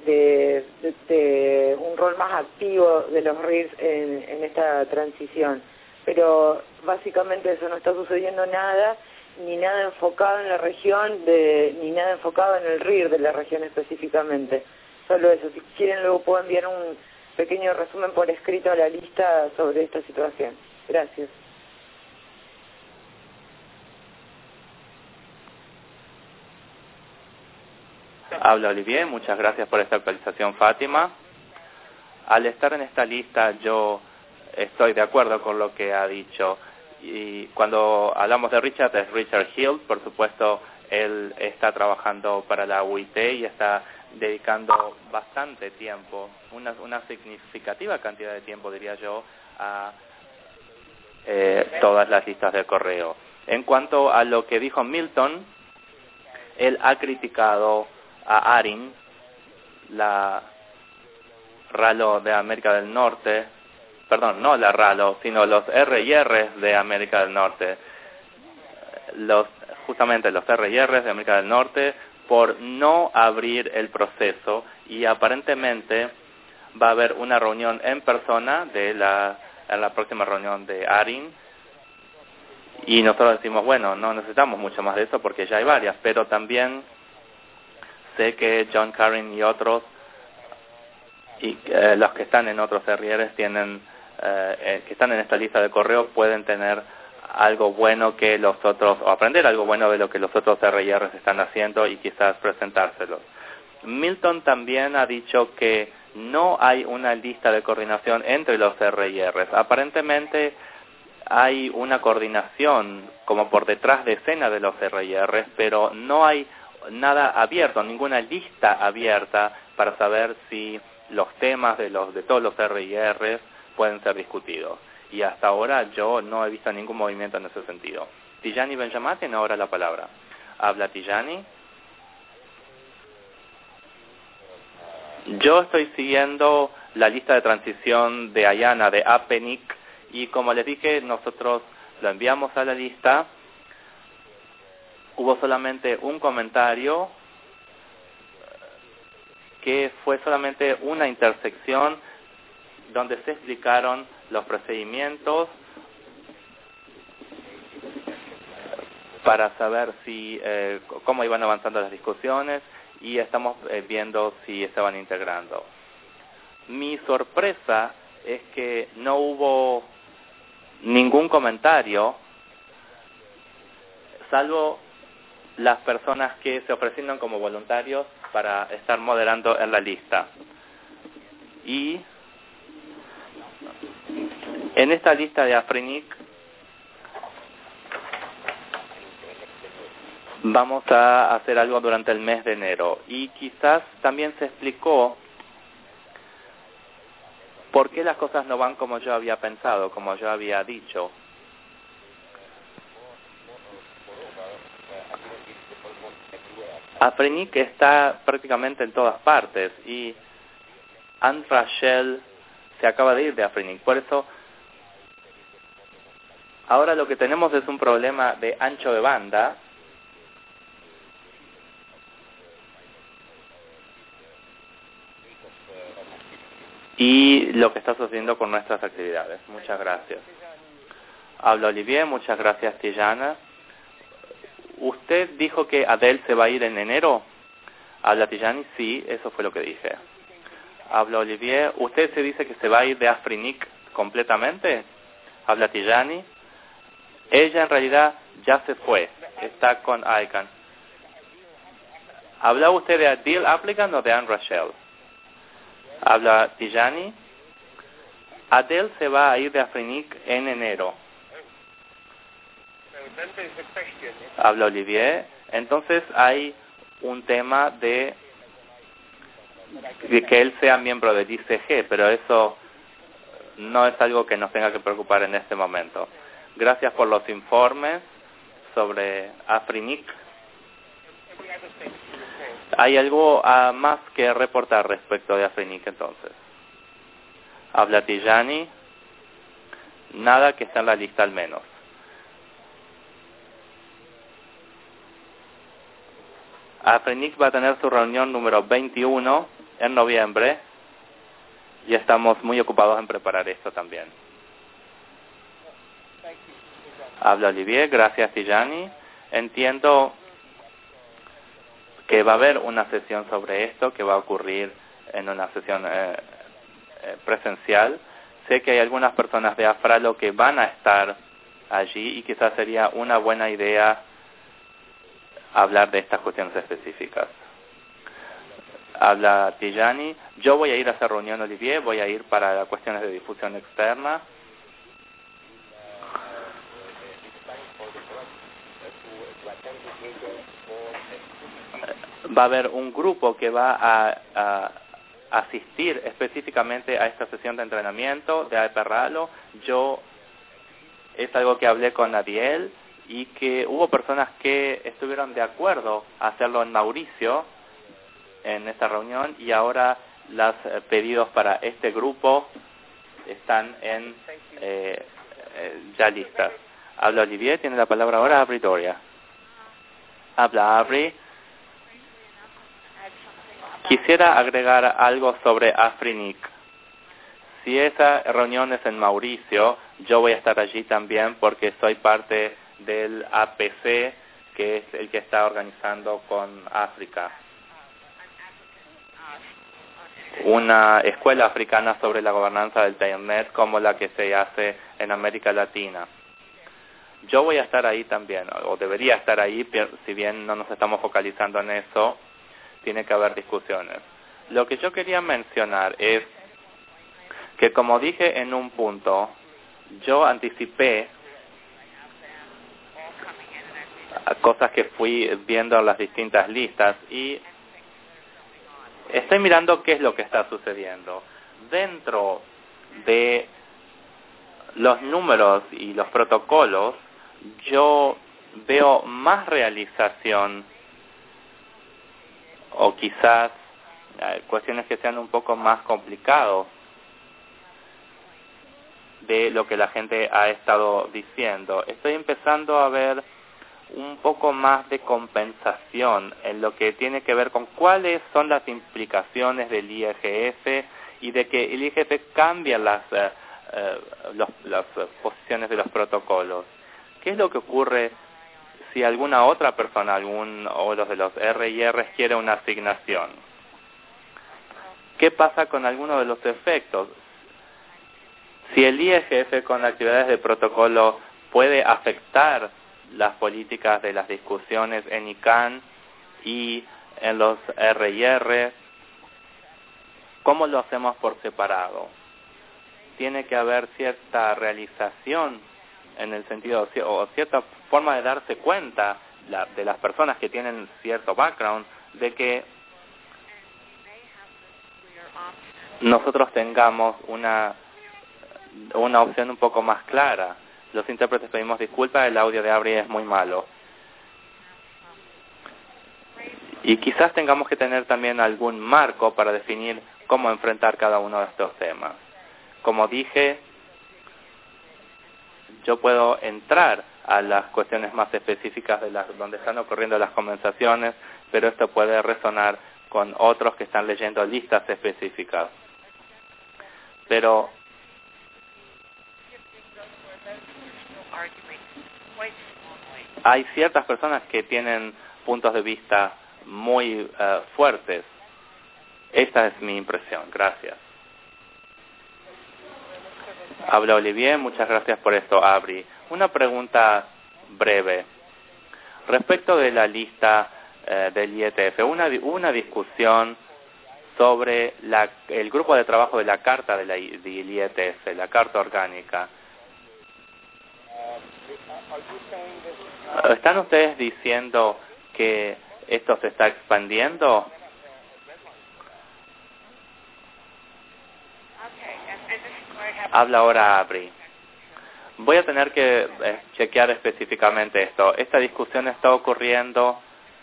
de un rol más activo de los RIRs en esta transición. Pero básicamente eso, no está sucediendo nada, ni nada enfocado en la región, ni nada enfocado en el RIR de la región específicamente. Solo eso. Si quieren, luego puedo enviar un pequeño resumen por escrito a la lista sobre esta situación. Gracias. Habla Olivier, muchas gracias por esta actualización, Fátima. Al estar en esta lista yo estoy de acuerdo con lo que ha dicho, y cuando hablamos de Richard, es Richard Hill. Por supuesto, él está trabajando para la UIT y está dedicando bastante tiempo, una significativa cantidad de tiempo, diría yo, a todas las listas de correo. En cuanto a lo que dijo Milton, él ha criticado a ARIN, la RALO de América del Norte, perdón, no la RALO, sino los RIR de América del Norte, justamente los RIR de América del Norte, por no abrir el proceso, y aparentemente va a haber una reunión en persona en la próxima reunión de ARIN, y nosotros decimos, bueno, no necesitamos mucho más de eso porque ya hay varias, pero también sé que John Carin y otros, y los que están en otros RIRs tienen, que están en esta lista de correo, pueden tener algo bueno que los otros, o aprender algo bueno de lo que los otros RIRs están haciendo y quizás presentárselos. Milton también ha dicho que no hay una lista de coordinación entre los RIRs. Aparentemente hay una coordinación como por detrás de escena de los RIRs, pero no hay nada abierto, ninguna lista abierta para saber si los temas de todos los RIRs pueden ser discutidos. Y hasta ahora yo no he visto ningún movimiento en ese sentido. Tijani Benjamá tiene ahora la palabra. Habla Tijani. Yo estoy siguiendo la lista de transición de Ayana, de APNIC, y como les dije, nosotros lo enviamos a la lista, hubo solamente un comentario que fue solamente una intersección donde se explicaron los procedimientos para saber si cómo iban avanzando las discusiones y estamos viendo si estaban integrando. Mi sorpresa es que no hubo ningún comentario, salvo las personas que se ofrecieron como voluntarios para estar moderando en la lista. Y en esta lista de Afrinic vamos a hacer algo durante el mes de enero y quizás también se explicó por qué las cosas no van como yo había pensado, como yo había dicho. Afrinic está prácticamente en todas partes y Anne Rachel se acaba de ir de Afrinic. Por eso, ahora lo que tenemos es un problema de ancho de banda y lo que está sucediendo con nuestras actividades. Muchas gracias. Habla Olivier, muchas gracias Tijana. ¿Usted dijo que Adele se va a ir en enero? Habla Tijani, sí, eso fue lo que dije. Habla Olivier, ¿usted se dice que se va a ir de Afrinic completamente? Habla Tijani. Ella en realidad ya se fue, está con ICANN. ¿Habla usted de Adele Applicant o de Anne Rachel? Habla Tijani. Adele se va a ir de Afrinic en enero. Habla Olivier. Entonces hay un tema de que él sea miembro del ICG, pero eso no es algo que nos tenga que preocupar en este momento. Gracias por los informes sobre Afrinic. ¿Hay algo más que reportar respecto de Afrinic entonces? Habla Tijani. Nada que está en la lista al menos. Afrinic va a tener su reunión número 21 en noviembre y estamos muy ocupados en preparar esto también. Habla Olivier, gracias Tijani. Entiendo que va a haber una sesión sobre esto que va a ocurrir en una sesión presencial. Sé que hay algunas personas de Afralo que van a estar allí y quizás sería una buena idea hablar de estas cuestiones específicas. Habla Tijani. Yo voy a ir a esa reunión, Olivier, voy a ir para cuestiones de difusión externa. Va a haber un grupo que va a asistir específicamente a esta sesión de entrenamiento de Aperralo. Es algo que hablé con Ariel y que hubo personas que estuvieron de acuerdo a hacerlo en Mauricio en esta reunión y ahora los pedidos para este grupo están ya listas. Habla Olivier, tiene la palabra ahora Abri Doria. Habla Abri. Quisiera agregar algo sobre Afrinic. Si esa reunión es en Mauricio, yo voy a estar allí también porque soy parte del APC, que es el que está organizando con África. Una escuela africana sobre la gobernanza del Internet como la que se hace en América Latina. Yo voy a estar ahí también, o debería estar ahí, si bien no nos estamos focalizando en eso, tiene que haber discusiones. Lo que yo quería mencionar es que, como dije en un punto, yo anticipé cosas que fui viendo en las distintas listas y estoy mirando qué es lo que está sucediendo. Dentro de los números y los protocolos, yo veo más realización o quizás cuestiones que sean un poco más complicados de lo que la gente ha estado diciendo. Estoy empezando a ver un poco más de compensación en lo que tiene que ver con cuáles son las implicaciones del IGF y de que el IGF cambia las posiciones de los protocolos. ¿Qué es lo que ocurre si alguna otra persona, o los de los RIR quiere una asignación? ¿Qué pasa con alguno de los efectos? Si el IGF con actividades de protocolo puede afectar las políticas de las discusiones en ICANN y en los RIR, ¿cómo lo hacemos por separado? Tiene que haber cierta realización en el sentido, o cierta forma de darse cuenta de las personas que tienen cierto background, de que nosotros tengamos una opción un poco más clara. Los intérpretes pedimos disculpas, el audio de Abri es muy malo. Y quizás tengamos que tener también algún marco para definir cómo enfrentar cada uno de estos temas. Como dije, yo puedo entrar a las cuestiones más específicas de donde están ocurriendo las conversaciones, pero esto puede resonar con otros que están leyendo listas específicas. Pero hay ciertas personas que tienen puntos de vista muy fuertes. Esta es mi impresión. Gracias. Habla Olivier, muchas gracias por esto, Abri. Una pregunta breve. Respecto de la lista del IETF, una discusión sobre el grupo de trabajo de la carta del IETF, la carta orgánica. ¿Están ustedes diciendo que esto se está expandiendo? Habla ahora Abri. Voy a tener que chequear específicamente esto. Esta discusión está ocurriendo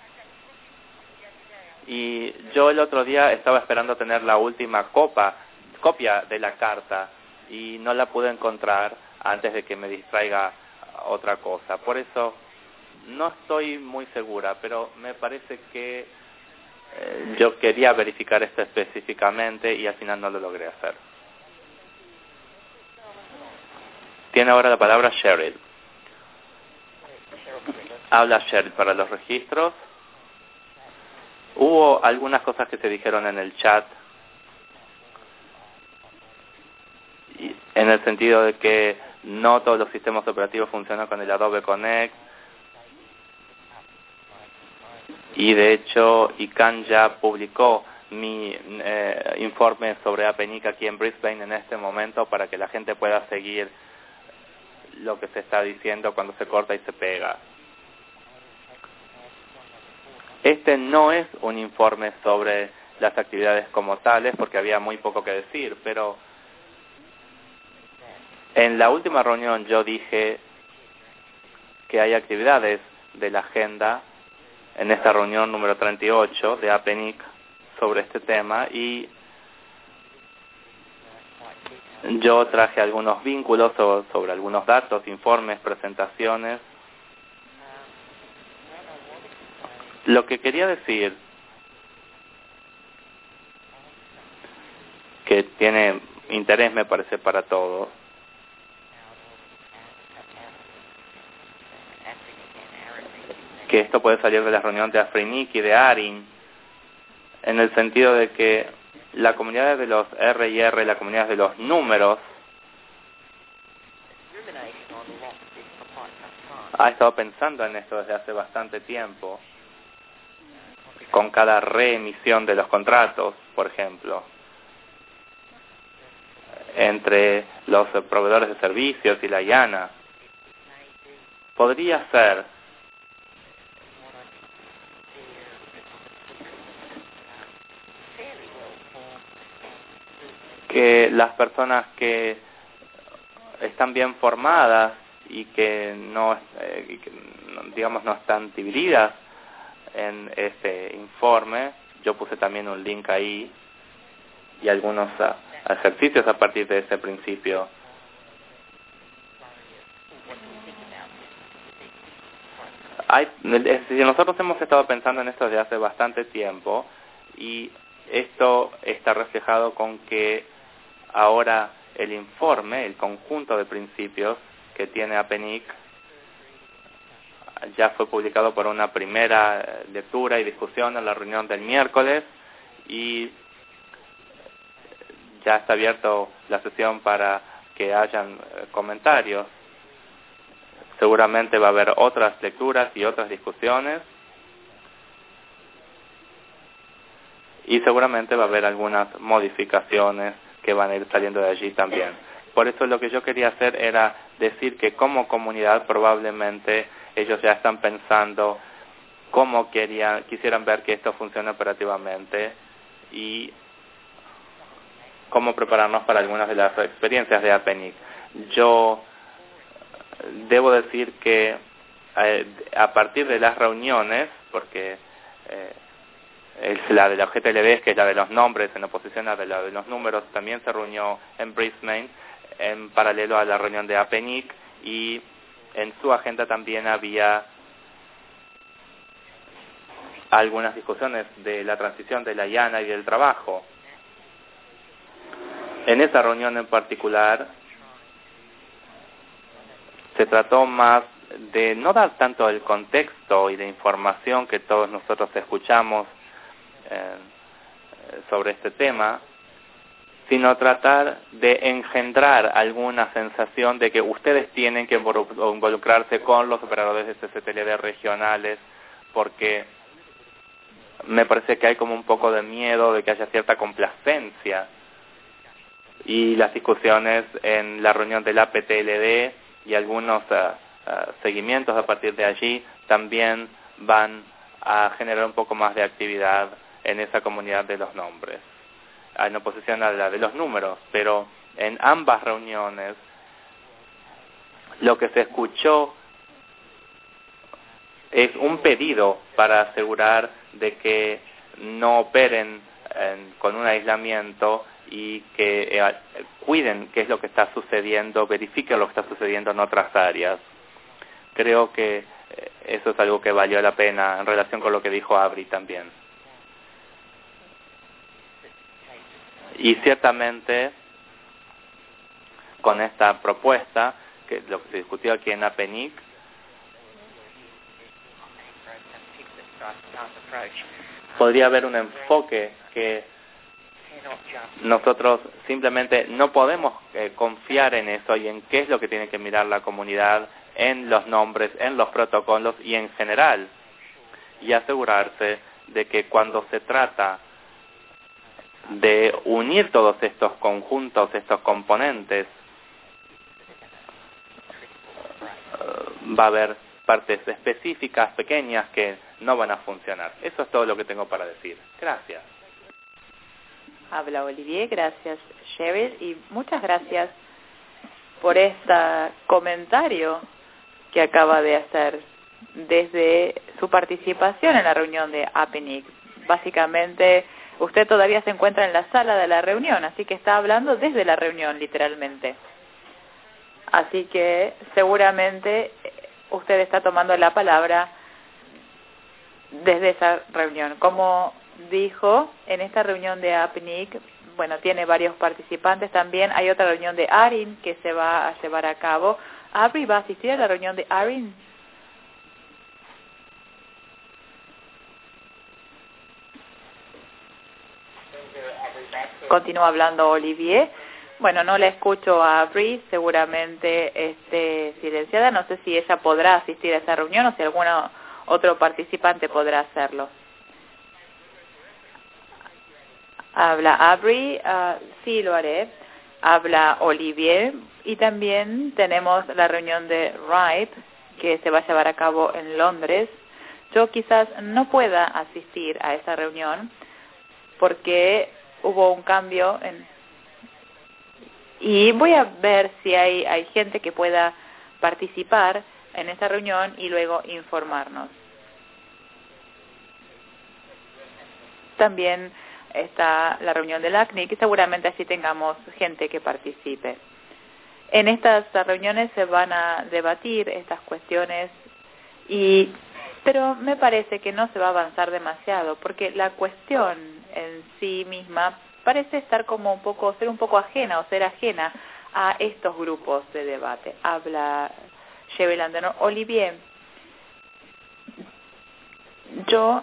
y yo el otro día estaba esperando tener la última copia de la carta y no la pude encontrar antes de que me distraiga otra cosa. Por eso no estoy muy segura, pero me parece que yo quería verificar esto específicamente y al final no lo logré hacer. Tiene ahora la palabra Cheryl. Habla Cheryl para los registros. Hubo algunas cosas que se dijeron en el chat, en el sentido de que no todos los sistemas operativos funcionan con el Adobe Connect. Y de hecho, ICANN ya publicó mi informe sobre APNIC aquí en Brisbane en este momento para que la gente pueda seguir lo que se está diciendo cuando se corta y se pega. Este no es un informe sobre las actividades como tales, porque había muy poco que decir, pero en la última reunión yo dije que hay actividades de la agenda en esta reunión número 38 de APNIC sobre este tema, y yo traje algunos vínculos sobre algunos datos, informes, presentaciones. Lo que quería decir, que tiene interés me parece para todos, que esto puede salir de la reunión de AFRINIC y de ARIN, en el sentido de que la comunidad de los RIR, la comunidad de los números, ha estado pensando en esto desde hace bastante tiempo, con cada reemisión de los contratos, por ejemplo, entre los proveedores de servicios y la IANA. Podría ser que las personas que están bien formadas y que no están divididas en este informe, yo puse también un link ahí y algunos ejercicios a partir de ese principio, Es decir, nosotros hemos estado pensando en esto desde hace bastante tiempo y esto está reflejado con que ahora el informe, el conjunto de principios que tiene APNIC ya fue publicado por una primera lectura y discusión en la reunión del miércoles y ya está abierto la sesión para que hayan comentarios. Seguramente va a haber otras lecturas y otras discusiones y seguramente va a haber algunas modificaciones que van a ir saliendo de allí también. Por eso lo que yo quería hacer era decir que como comunidad probablemente ellos ya están pensando cómo quisieran ver que esto funcione operativamente y cómo prepararnos para algunas de las experiencias de APNIC. Yo debo decir que a partir de las reuniones, porque es la de la GTLD, que es la de los nombres en oposición a la de los números, también se reunió en Brisbane en paralelo a la reunión de APNIC y en su agenda también había algunas discusiones de la transición de la IANA y del trabajo. En esa reunión en particular se trató más de no dar tanto el contexto y la información que todos nosotros escuchamos sobre este tema, sino tratar de engendrar alguna sensación de que ustedes tienen que involucrarse con los operadores de CCTLD regionales, porque me parece que hay como un poco de miedo de que haya cierta complacencia, y las discusiones en la reunión del APTLD y algunos seguimientos a partir de allí también van a generar un poco más de actividad en esa comunidad de los nombres, en oposición a la de los números. Pero en ambas reuniones lo que se escuchó es un pedido para asegurar de que no operen con un aislamiento y que cuiden qué es lo que está sucediendo, verifiquen lo que está sucediendo en otras áreas. Creo que eso es algo que valió la pena en relación con lo que dijo Abri también. Y ciertamente con esta propuesta, que lo que se discutió aquí en APNIC, podría haber un enfoque que nosotros simplemente no podemos confiar en eso y en qué es lo que tiene que mirar la comunidad en los nombres, en los protocolos y en general, y asegurarse de que cuando se trata de unir todos estos conjuntos, estos componentes, va a haber partes específicas, pequeñas, que no van a funcionar. Eso es todo lo que tengo para decir. Gracias. Habla Olivier, gracias Cheryl, y muchas gracias por este comentario que acaba de hacer desde su participación en la reunión de APNIC. Básicamente, usted todavía se encuentra en la sala de la reunión, así que está hablando desde la reunión, literalmente. Así que seguramente usted está tomando la palabra desde esa reunión. Como dijo, en esta reunión de APNIC, bueno, tiene varios participantes también. Hay otra reunión de ARIN que se va a llevar a cabo. ¿Abri va a asistir a la reunión de ARIN? Continúa hablando Olivier. Bueno, no la escucho a Abri, seguramente esté silenciada. No sé si ella podrá asistir a esa reunión o si algún otro participante podrá hacerlo. Habla Abri, sí lo haré. Habla Olivier, y también tenemos la reunión de RIPE que se va a llevar a cabo en Londres. Yo quizás no pueda asistir a esa reunión porque hubo un cambio y voy a ver si hay gente que pueda participar en esa reunión y luego informarnos. También está la reunión del ACNIC y seguramente así tengamos gente que participe. En estas reuniones se van a debatir estas cuestiones y Pero me parece que no se va a avanzar demasiado, porque la cuestión en sí misma parece estar como ser un poco ajena o ser ajena a estos grupos de debate. Habla Cheryl Andenor. Olivier, yo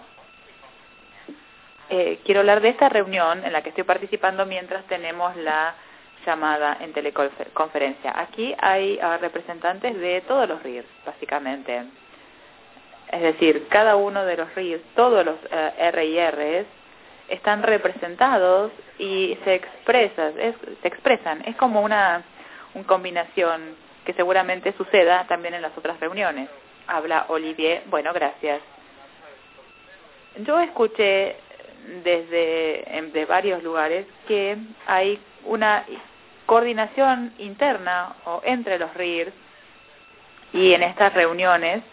quiero hablar de esta reunión en la que estoy participando mientras tenemos la llamada en teleconferencia. Aquí hay representantes de todos los RIRs, básicamente. Es decir, cada uno de los RIRs, todos los RIRs, están representados y se expresan. Es como una combinación que seguramente suceda también en las otras reuniones. Habla Olivier. Bueno, gracias. Yo escuché de varios lugares que hay una coordinación interna o entre los RIRs y en estas reuniones,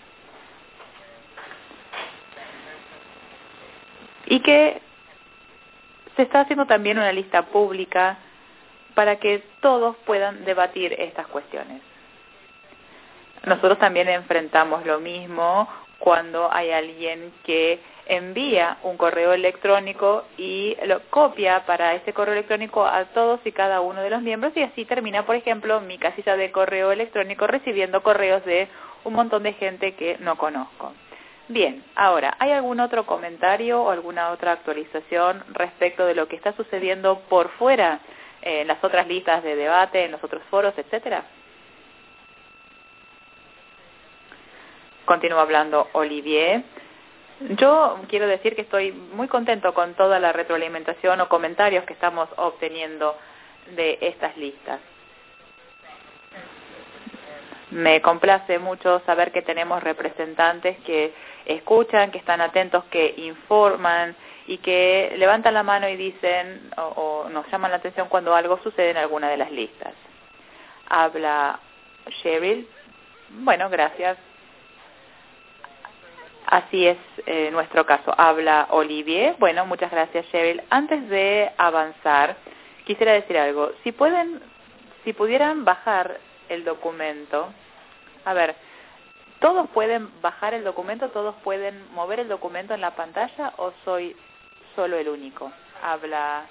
y que se está haciendo también una lista pública para que todos puedan debatir estas cuestiones. Nosotros también enfrentamos lo mismo cuando hay alguien que envía un correo electrónico y lo copia para ese correo electrónico a todos y cada uno de los miembros, y así termina, por ejemplo, mi casilla de correo electrónico recibiendo correos de un montón de gente que no conozco. Bien, ahora, ¿hay algún otro comentario o alguna otra actualización respecto de lo que está sucediendo por fuera, en las otras listas de debate, en los otros foros, etcétera? Continúa hablando Olivier. Yo quiero decir que estoy muy contento con toda la retroalimentación o comentarios que estamos obteniendo de estas listas. Me complace mucho saber que tenemos representantes que escuchan, que están atentos, que informan y que levantan la mano y dicen o nos llaman la atención cuando algo sucede en alguna de las listas. Habla Cheryl. Bueno, gracias. Así es nuestro caso. Habla Olivier. Bueno, muchas gracias, Cheryl. Antes de avanzar, quisiera decir algo. Si pudieran bajar el documento. A ver, ¿todos pueden bajar el documento? ¿Todos pueden mover el documento en la pantalla o soy solo el único? Habla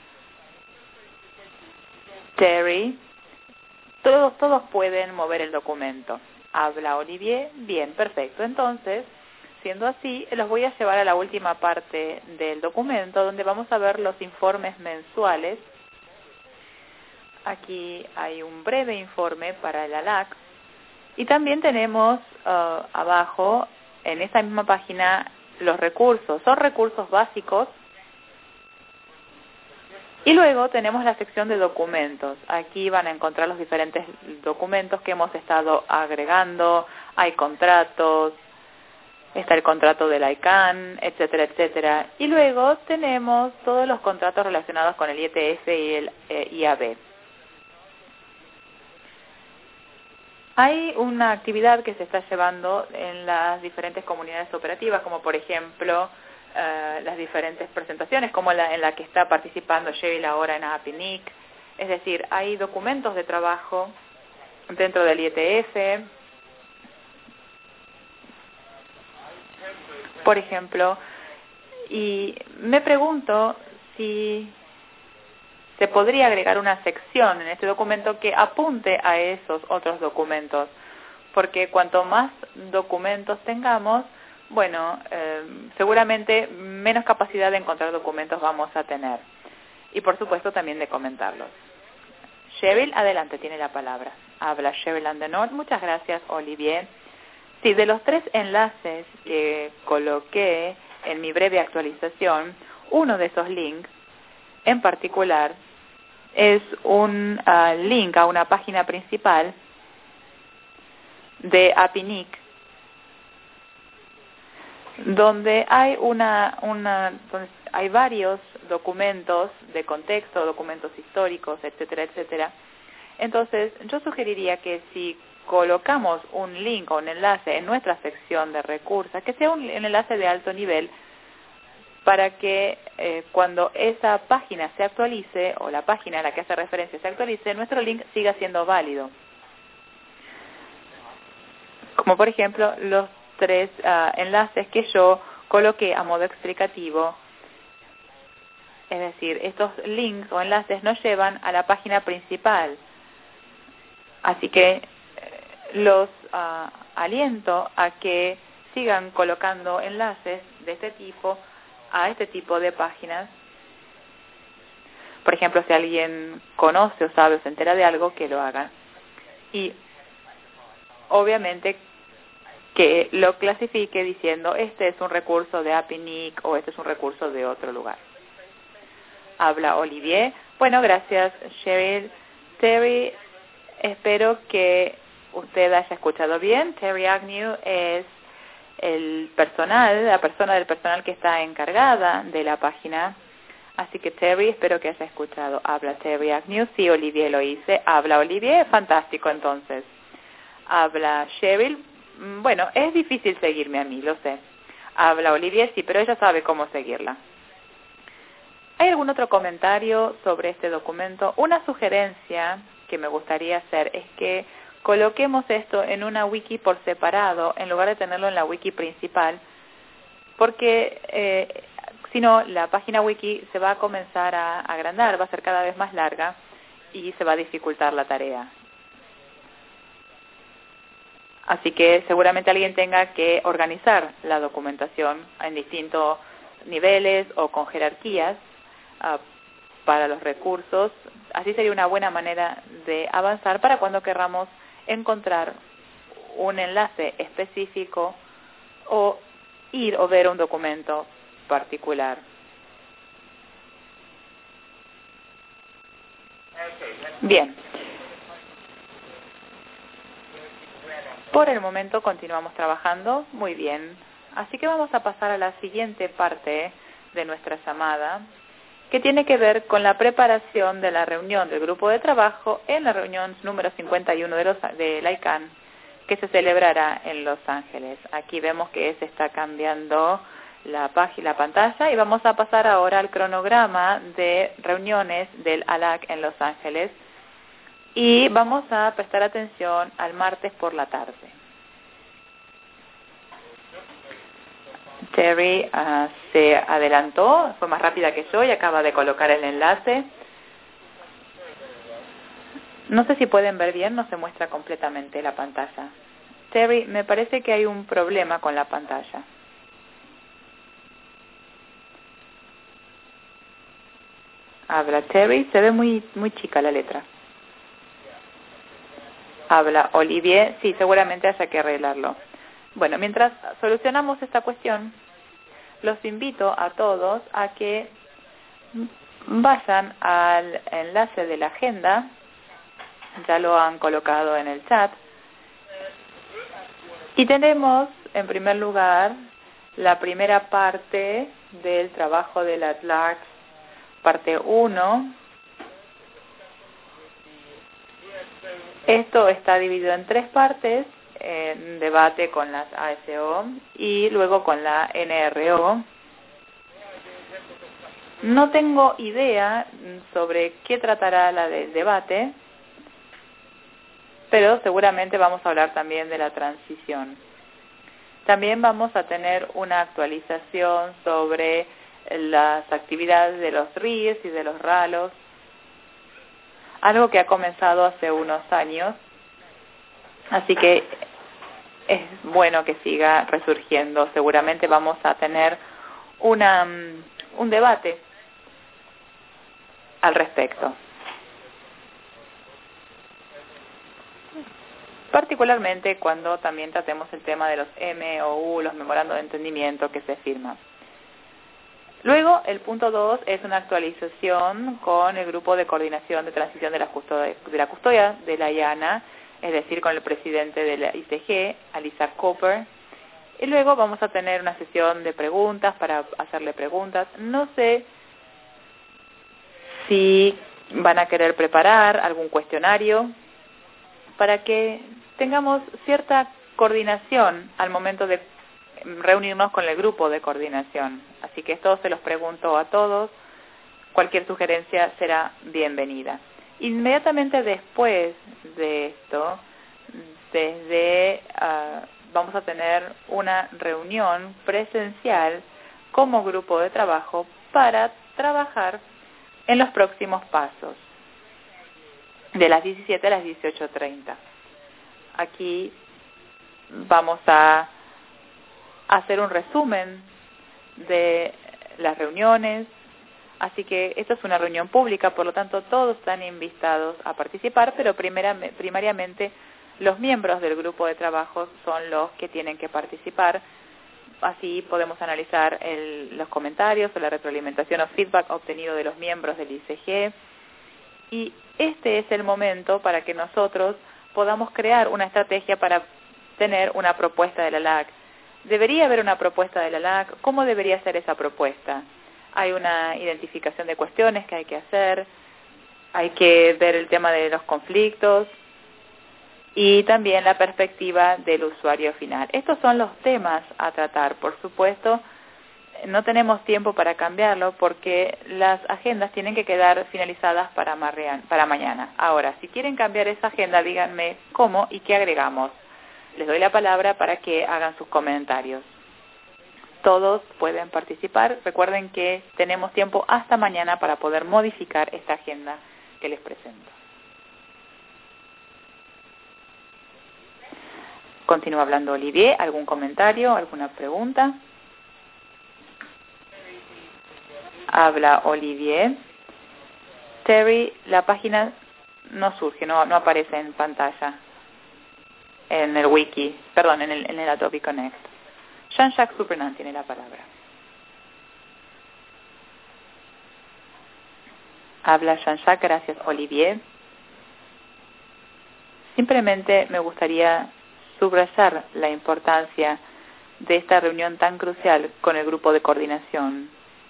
Terry. Todos pueden mover el documento. Habla Olivier. Bien, perfecto. Entonces, siendo así, los voy a llevar a la última parte del documento, donde vamos a ver los informes mensuales. Aquí hay un breve informe para el ALAC. Y también tenemos abajo, en esa misma página, los recursos. Son recursos básicos. Y luego tenemos la sección de documentos. Aquí van a encontrar los diferentes documentos que hemos estado agregando. Hay contratos, está el contrato del ICANN, etcétera, etcétera. Y luego tenemos todos los contratos relacionados con el IETF y el IAB. Hay una actividad que se está llevando en las diferentes comunidades operativas, como por ejemplo las diferentes presentaciones, como en la que está participando Cheryl ahora en APNIC. Es decir, hay documentos de trabajo dentro del IETF, por ejemplo, y me pregunto si se podría agregar una sección en este documento que apunte a esos otros documentos, porque cuanto más documentos tengamos, bueno, seguramente menos capacidad de encontrar documentos vamos a tener. Y por supuesto también de comentarlos. Cheryl, adelante, tiene la palabra. Habla Cheryl Andenor. Muchas gracias, Olivier. Sí, de los 3 enlaces que coloqué en mi breve actualización, uno de esos links en particular es un link a una página principal de APNIC, donde hay donde hay varios documentos de contexto, documentos históricos, etcétera, etcétera. Entonces, yo sugeriría que si colocamos un link o un enlace en nuestra sección de recursos, que sea un enlace de alto nivel, para que cuando esa página se actualice, o la página a la que hace referencia se actualice, nuestro link siga siendo válido. Como por ejemplo, los 3 enlaces que yo coloqué a modo explicativo. Es decir, estos links o enlaces nos llevan a la página principal. Así que los aliento a que sigan colocando enlaces de este tipo a este tipo de páginas. Por ejemplo, si alguien conoce o sabe o se entera de algo, que lo hagan. Y obviamente que lo clasifique diciendo este es un recurso de Apinic o este es un recurso de otro lugar. Habla Olivier. Bueno, gracias, Cheryl. Terry, espero que usted haya escuchado bien. Terry Agnew es la persona del personal que está encargada de la página. Así que Terry, espero que haya escuchado. Habla Terry Agnew. Sí, Olivier lo hice. Habla Olivier. Fantástico, entonces. Habla Cheryl. Bueno, es difícil seguirme a mí, lo sé. Habla Olivier, sí, pero ella sabe cómo seguirla. ¿Hay algún otro comentario sobre este documento? Una sugerencia que me gustaría hacer es que coloquemos esto en una wiki por separado en lugar de tenerlo en la wiki principal, porque si no, la página wiki se va a comenzar a agrandar, va a ser cada vez más larga y se va a dificultar la tarea. Así que seguramente alguien tenga que organizar la documentación en distintos niveles o con jerarquías para los recursos. Así sería una buena manera de avanzar para cuando querramos encontrar un enlace específico o ir o ver un documento particular. Bien. Por el momento continuamos trabajando muy bien. Así que vamos a pasar a la siguiente parte de nuestra llamada, que tiene que ver con la preparación de la reunión del grupo de trabajo en la reunión número 51 de la ICANN, que se celebrará en Los Ángeles. Aquí vemos que se está cambiando la pantalla y vamos a pasar ahora al cronograma de reuniones del ALAC en Los Ángeles y vamos a prestar atención al martes por la tarde. Terry se adelantó, fue más rápida que yo y acaba de colocar el enlace. No sé si pueden ver bien, no se muestra completamente la pantalla. Terry, me parece que hay un problema con la pantalla. Habla Terry, se ve muy chica la letra. Habla Olivier, sí, seguramente haya que arreglarlo. Bueno, mientras solucionamos esta cuestión, los invito a todos a que vayan al enlace de la agenda, ya lo han colocado en el chat, y tenemos en primer lugar la primera parte del trabajo del AT-LARC, parte 1. Esto está dividido en 3 partes, en debate con las ASO y luego con la NRO. No tengo idea sobre qué tratará la del debate, pero seguramente vamos a hablar también de la transición. También vamos a tener una actualización sobre las actividades de los RIS y de los RALOS, algo que ha comenzado hace unos años, así que es bueno que siga resurgiendo. Seguramente vamos a tener un debate al respecto. Particularmente cuando también tratemos el tema de los MOU, los memorandos de entendimiento que se firman. Luego, el punto 2 es una actualización con el grupo de coordinación de transición de la custodia de la IANA, es decir, con el presidente de la ICG, Alizar Cooper. Y luego vamos a tener una sesión de preguntas para hacerle preguntas. No sé si van a querer preparar algún cuestionario para que tengamos cierta coordinación al momento de reunirnos con el grupo de coordinación. Así que esto se los pregunto a todos. Cualquier sugerencia será bienvenida. Inmediatamente después de esto, desde vamos a tener una reunión presencial como grupo de trabajo para trabajar en los próximos pasos, de las 17 a las 18:30. Aquí vamos a hacer un resumen de las reuniones, así que esto es una reunión pública, por lo tanto todos están invitados a participar, pero primariamente los miembros del grupo de trabajo son los que tienen que participar. Así podemos analizar los comentarios o la retroalimentación o feedback obtenido de los miembros del ICG. Y este es el momento para que nosotros podamos crear una estrategia para tener una propuesta de la LAC. ¿Debería haber una propuesta de la LAC? ¿Cómo debería ser esa propuesta? Hay una identificación de cuestiones que hay que hacer, hay que ver el tema de los conflictos y también la perspectiva del usuario final. Estos son los temas a tratar. Por supuesto, no tenemos tiempo para cambiarlo porque las agendas tienen que quedar finalizadas para mañana. Ahora, si quieren cambiar esa agenda, díganme cómo y qué agregamos. Les doy la palabra para que hagan sus comentarios. Todos pueden participar. Recuerden que tenemos tiempo hasta mañana para poder modificar esta agenda que les presento. Continúa hablando Olivier. ¿Algún comentario? ¿Alguna pregunta? Habla Olivier. Terry, la página no surge, no aparece en pantalla. En el wiki, perdón, en el Adobe Connect. Jean-Jacques Supernan tiene la palabra. Habla Jean-Jacques, gracias Olivier. Simplemente me gustaría subrayar la importancia de esta reunión tan crucial con el grupo de coordinación.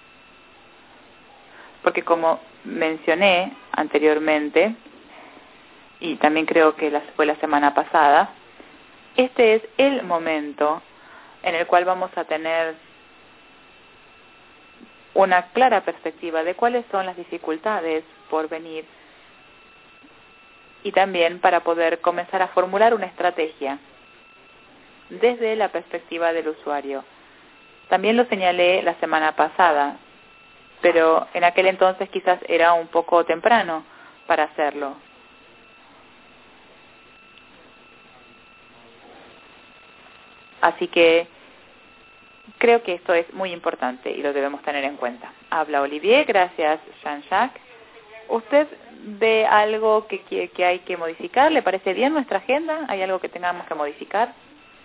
Porque como mencioné anteriormente, y también creo que fue la semana pasada, este es el momento en el cual vamos a tener una clara perspectiva de cuáles son las dificultades por venir y también para poder comenzar a formular una estrategia desde la perspectiva del usuario. También lo señalé la semana pasada, pero en aquel entonces quizás era un poco temprano para hacerlo. Así que creo que esto es muy importante y lo debemos tener en cuenta. Habla Olivier, gracias Jean-Jacques. ¿Usted ve algo que hay que modificar? ¿Le parece bien nuestra agenda? ¿Hay algo que tengamos que modificar?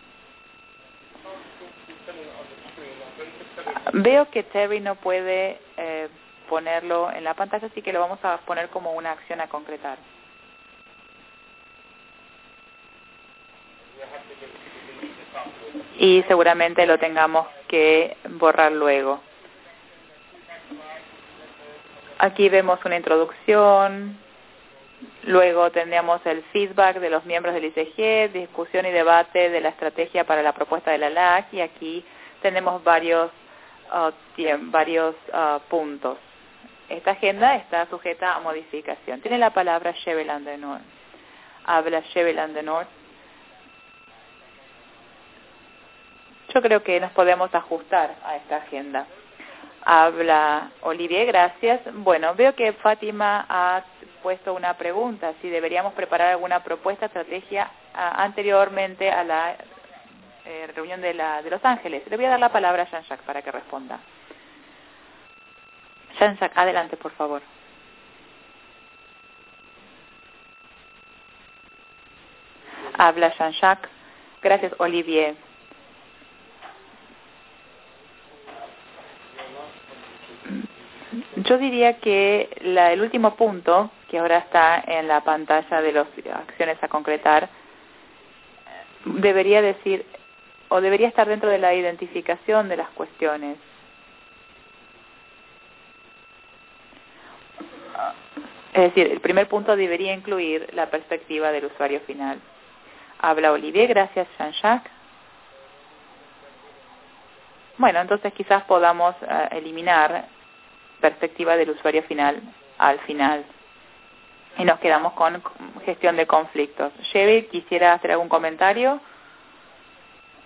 Veo que Terry no puede ponerlo en la pantalla, así que lo vamos a poner como una acción a concretar. Y seguramente lo tengamos que borrar luego. Aquí vemos una introducción, luego tendríamos el feedback de los miembros del ICG, discusión y debate de la estrategia para la propuesta de la LAC, y aquí tenemos varios puntos. Esta agenda está sujeta a modificación. Tiene la palabra Sheryl Andenor. Habla Sheryl Andenor. Yo creo que nos podemos ajustar a esta agenda. Habla Olivier, gracias. Bueno, veo que Fátima ha puesto una pregunta, si deberíamos preparar alguna propuesta, estrategia anteriormente a la reunión de Los Ángeles. Le voy a dar la palabra a Jean-Jacques para que responda. Jean-Jacques, adelante, por favor. Habla Jean-Jacques. Gracias, Olivier. Yo diría que el último punto, que ahora está en la pantalla de las acciones a concretar, debería decir, o debería estar dentro de la identificación de las cuestiones. Es decir, el primer punto debería incluir la perspectiva del usuario final. Habla Olivier, gracias Jean-Jacques. Bueno, entonces quizás podamos eliminar perspectiva del usuario final al final. Y nos quedamos con gestión de conflictos. Sheryl, ¿quisiera hacer algún comentario?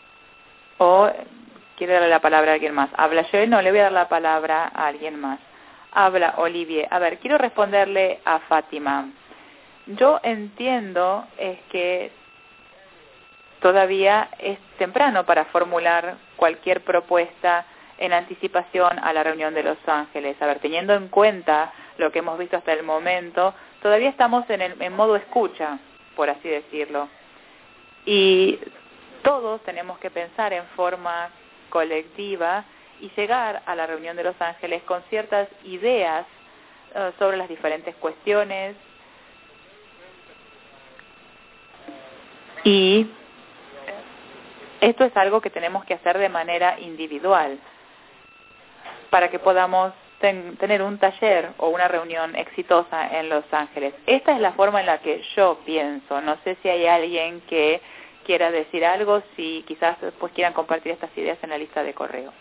¿O quiere darle la palabra a alguien más? ¿Habla Joel? No, le voy a dar la palabra a alguien más. Habla Olivier. A ver, quiero responderle a Fátima. Yo entiendo es que todavía es temprano para formular cualquier propuesta en anticipación a la reunión de Los Ángeles. A ver, teniendo en cuenta lo que hemos visto hasta el momento, todavía estamos en modo escucha, por así decirlo. Y todos tenemos que pensar en forma colectiva y llegar a la reunión de Los Ángeles con ciertas ideas sobre las diferentes cuestiones y esto es algo que tenemos que hacer de manera individual para que podamos tener un taller o una reunión exitosa en Los Ángeles. Esta es la forma en la que yo pienso. No sé si hay alguien que quiera decir algo, si quizás pues quieran compartir estas ideas en la lista de correo.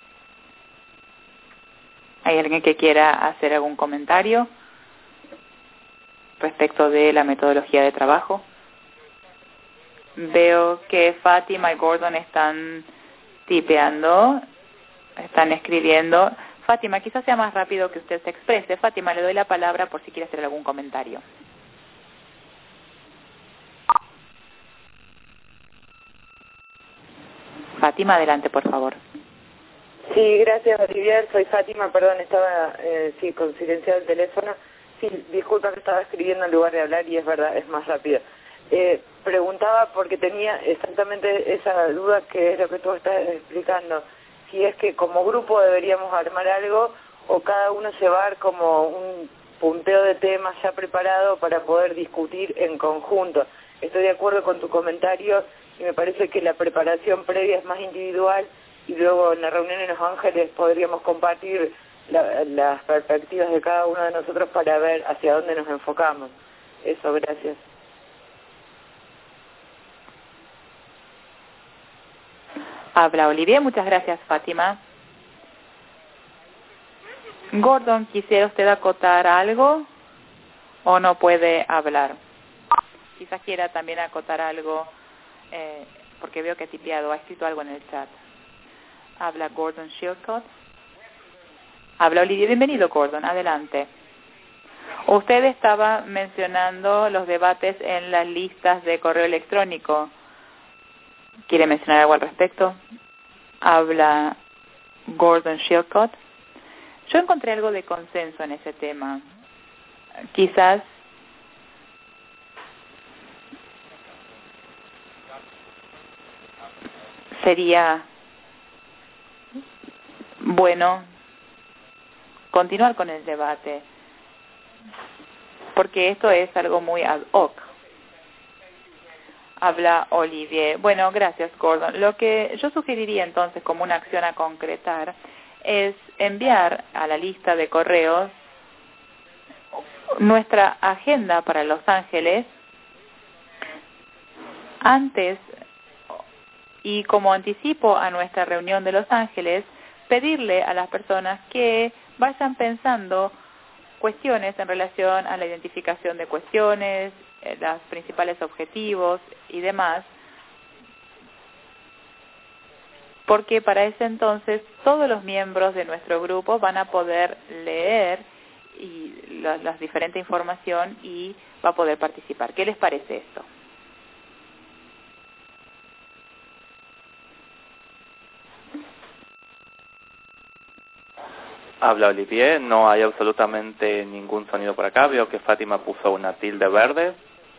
¿Hay alguien que quiera hacer algún comentario respecto de la metodología de trabajo? Veo que Fátima y Gordon están tipeando, están escribiendo. Fátima, quizás sea más rápido que usted se exprese. Fátima, le doy la palabra por si quiere hacer algún comentario. Fátima, adelante, por favor. Sí, gracias, Olivier. Soy Fátima, perdón, estaba con silenciado el teléfono. Sí, disculpa que estaba escribiendo en lugar de hablar y es verdad, es más rápido. Preguntaba porque tenía exactamente esa duda que es lo que tú estás explicando. Si es que como grupo deberíamos armar algo o cada uno llevar como un punteo de temas ya preparado para poder discutir en conjunto. Estoy de acuerdo con tu comentario y me parece que la preparación previa es más individual y luego en la reunión en Los Ángeles podríamos compartir las perspectivas de cada uno de nosotros para ver hacia dónde nos enfocamos. Eso, gracias. Habla Olivier, muchas gracias, Fátima. Gordon, ¿quisiera usted acotar algo o no puede hablar? Quizás quiera también acotar algo, porque veo que ha tipeado, ha escrito algo en el chat. Habla Gordon Shillcott. Habla Olivier, bienvenido Gordon, adelante. Usted estaba mencionando los debates en las listas de correo electrónico. ¿Quiere mencionar algo al respecto? Habla Gordon Shillcott. Yo encontré algo de consenso en ese tema. Quizás sería bueno continuar con el debate, porque esto es algo muy ad hoc. Habla Olivier. Bueno, gracias, Gordon. Lo que yo sugeriría entonces como una acción a concretar es enviar a la lista de correos nuestra agenda para Los Ángeles antes y como anticipo a nuestra reunión de Los Ángeles, pedirle a las personas que vayan pensando cuestiones en relación a la identificación de cuestiones, los principales objetivos y demás, porque para ese entonces todos los miembros de nuestro grupo van a poder leer y la diferente información y va a poder participar. ¿Qué les parece esto? Habla Olivier, no hay absolutamente ningún sonido por acá. Veo que Fátima puso una tilde verde.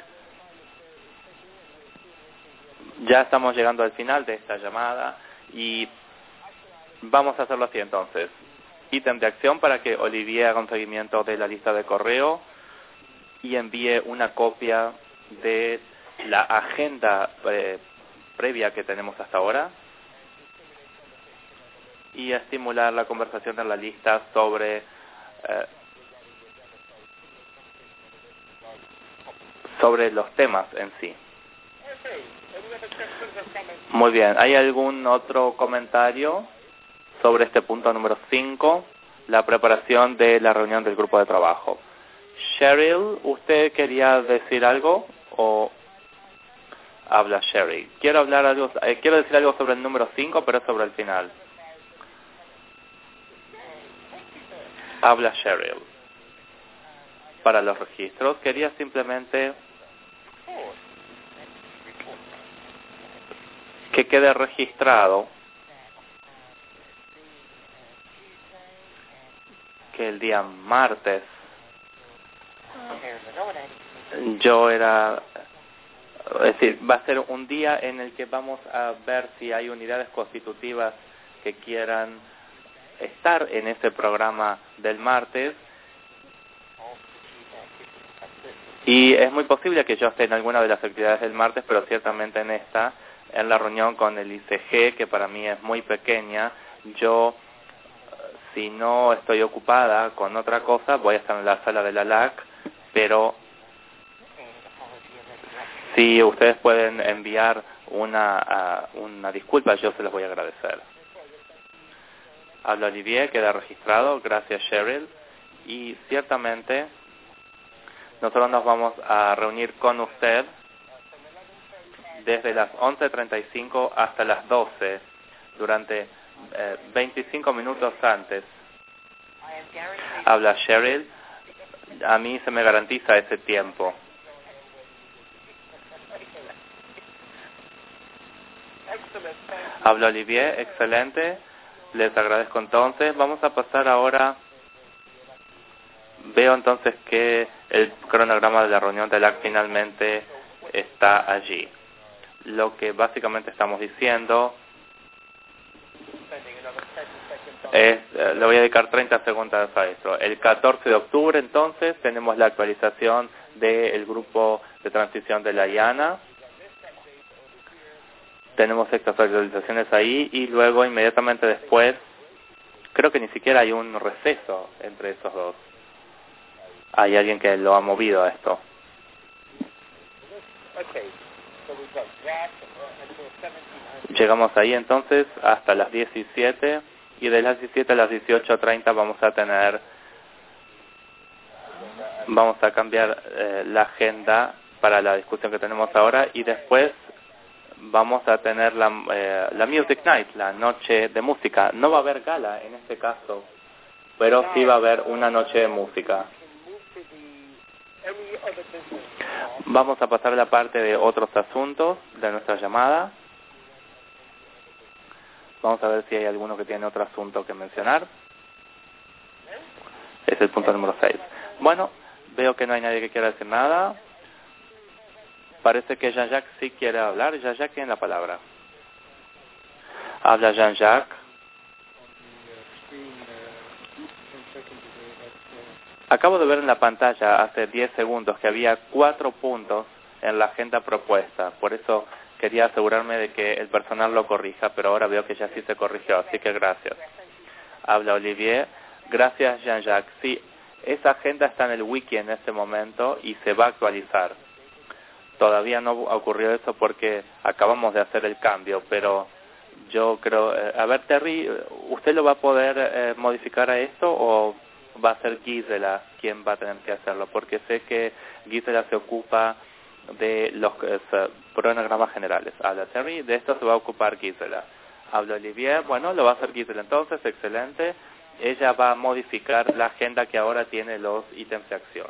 Ya estamos llegando al final de esta llamada y vamos a hacerlo así entonces. Ítem de acción para que Olivier haga un seguimiento de la lista de correo y envíe una copia de la agenda previa que tenemos hasta ahora y estimular la conversación en la lista sobre los temas en sí. Muy bien, ¿hay algún otro comentario sobre este punto número 5, la preparación de la reunión del grupo de trabajo? Cheryl, ¿usted quería decir algo o Habla Sherry. Quiero decir algo sobre el número 5, pero es sobre el final. Habla Cheryl. Para los registros, quería simplemente que quede registrado que el día martes es decir, va a ser un día en el que vamos a ver si hay unidades constitutivas que quieran estar en ese programa del martes, y es muy posible que yo esté en alguna de las actividades del martes, pero ciertamente en la reunión con el ICG, que para mí es muy pequeña, yo, si no estoy ocupada con otra cosa, voy a estar en la sala de la LAC, pero si ustedes pueden enviar una disculpa, yo se los voy a agradecer. Habla Olivier, queda registrado, gracias Cheryl, y ciertamente nosotros nos vamos a reunir con usted desde las 11:35 hasta las 12, durante 25 minutos antes. Habla Cheryl, a mí se me garantiza ese tiempo. Habla Olivier, excelente, les agradezco entonces. Vamos a pasar ahora, veo entonces que el cronograma de la reunión de LAC finalmente está allí. Lo que básicamente estamos diciendo es, le voy a dedicar 30 segundos a esto. El 14 de octubre entonces tenemos la actualización del grupo de transición de la IANA. Tenemos estas actualizaciones ahí y luego inmediatamente después, creo que ni siquiera hay un receso entre esos dos. Hay alguien que lo ha movido a esto. Llegamos ahí entonces hasta las 17 y de las 17 a las 18:30 vamos a cambiar la agenda para la discusión que tenemos ahora, y después vamos a tener la Music Night, la noche de música. No va a haber gala en este caso, pero sí va a haber una noche de música. Vamos a pasar a la parte de otros asuntos de nuestra llamada. Vamos a ver si hay alguno que tiene otro asunto que mencionar. Es el punto número 6. Bueno, veo que no hay nadie que quiera decir nada. Parece que Jean-Jacques sí quiere hablar. Jean-Jacques tiene la palabra. Habla Jean-Jacques. Acabo de ver en la pantalla hace 10 segundos que había 4 puntos en la agenda propuesta. Por eso quería asegurarme de que el personal lo corrija, pero ahora veo que ya sí se corrigió, así que gracias. Habla Olivier. Gracias, Jean-Jacques. Sí, esa agenda está en el wiki en este momento y se va a actualizar. Todavía no ocurrió eso porque acabamos de hacer el cambio, pero yo creo... a ver, Terry, ¿usted lo va a poder modificar a esto o va a ser Gisela quien va a tener que hacerlo? Porque sé que Gisela se ocupa de los cronogramas generales. Habla Terry, de esto se va a ocupar Gisela. Habla Olivier, bueno, lo va a hacer Gisela entonces, excelente. Ella va a modificar la agenda que ahora tiene los ítems de acción.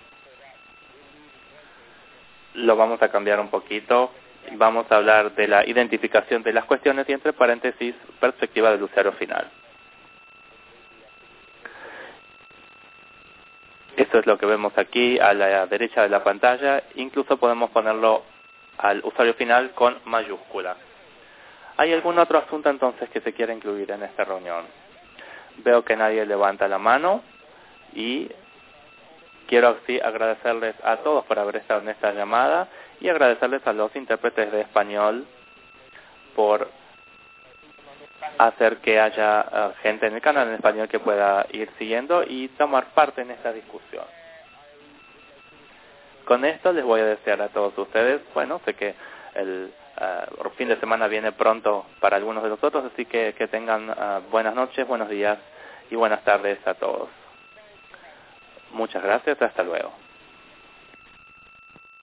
Lo vamos a cambiar un poquito. Vamos a hablar de la identificación de las cuestiones y entre paréntesis, perspectiva del usuario final. Eso es lo que vemos aquí a la derecha de la pantalla. Incluso podemos ponerlo al usuario final con mayúscula. ¿Hay algún otro asunto entonces que se quiera incluir en esta reunión? Veo que nadie levanta la mano y quiero así agradecerles a todos por haber estado en esta llamada y agradecerles a los intérpretes de español por hacer que haya gente en el canal en español que pueda ir siguiendo y tomar parte en esta discusión. Con esto les voy a desear a todos ustedes, bueno, sé que el fin de semana viene pronto para algunos de nosotros, así que tengan buenas noches, buenos días y buenas tardes a todos. Muchas gracias, hasta luego.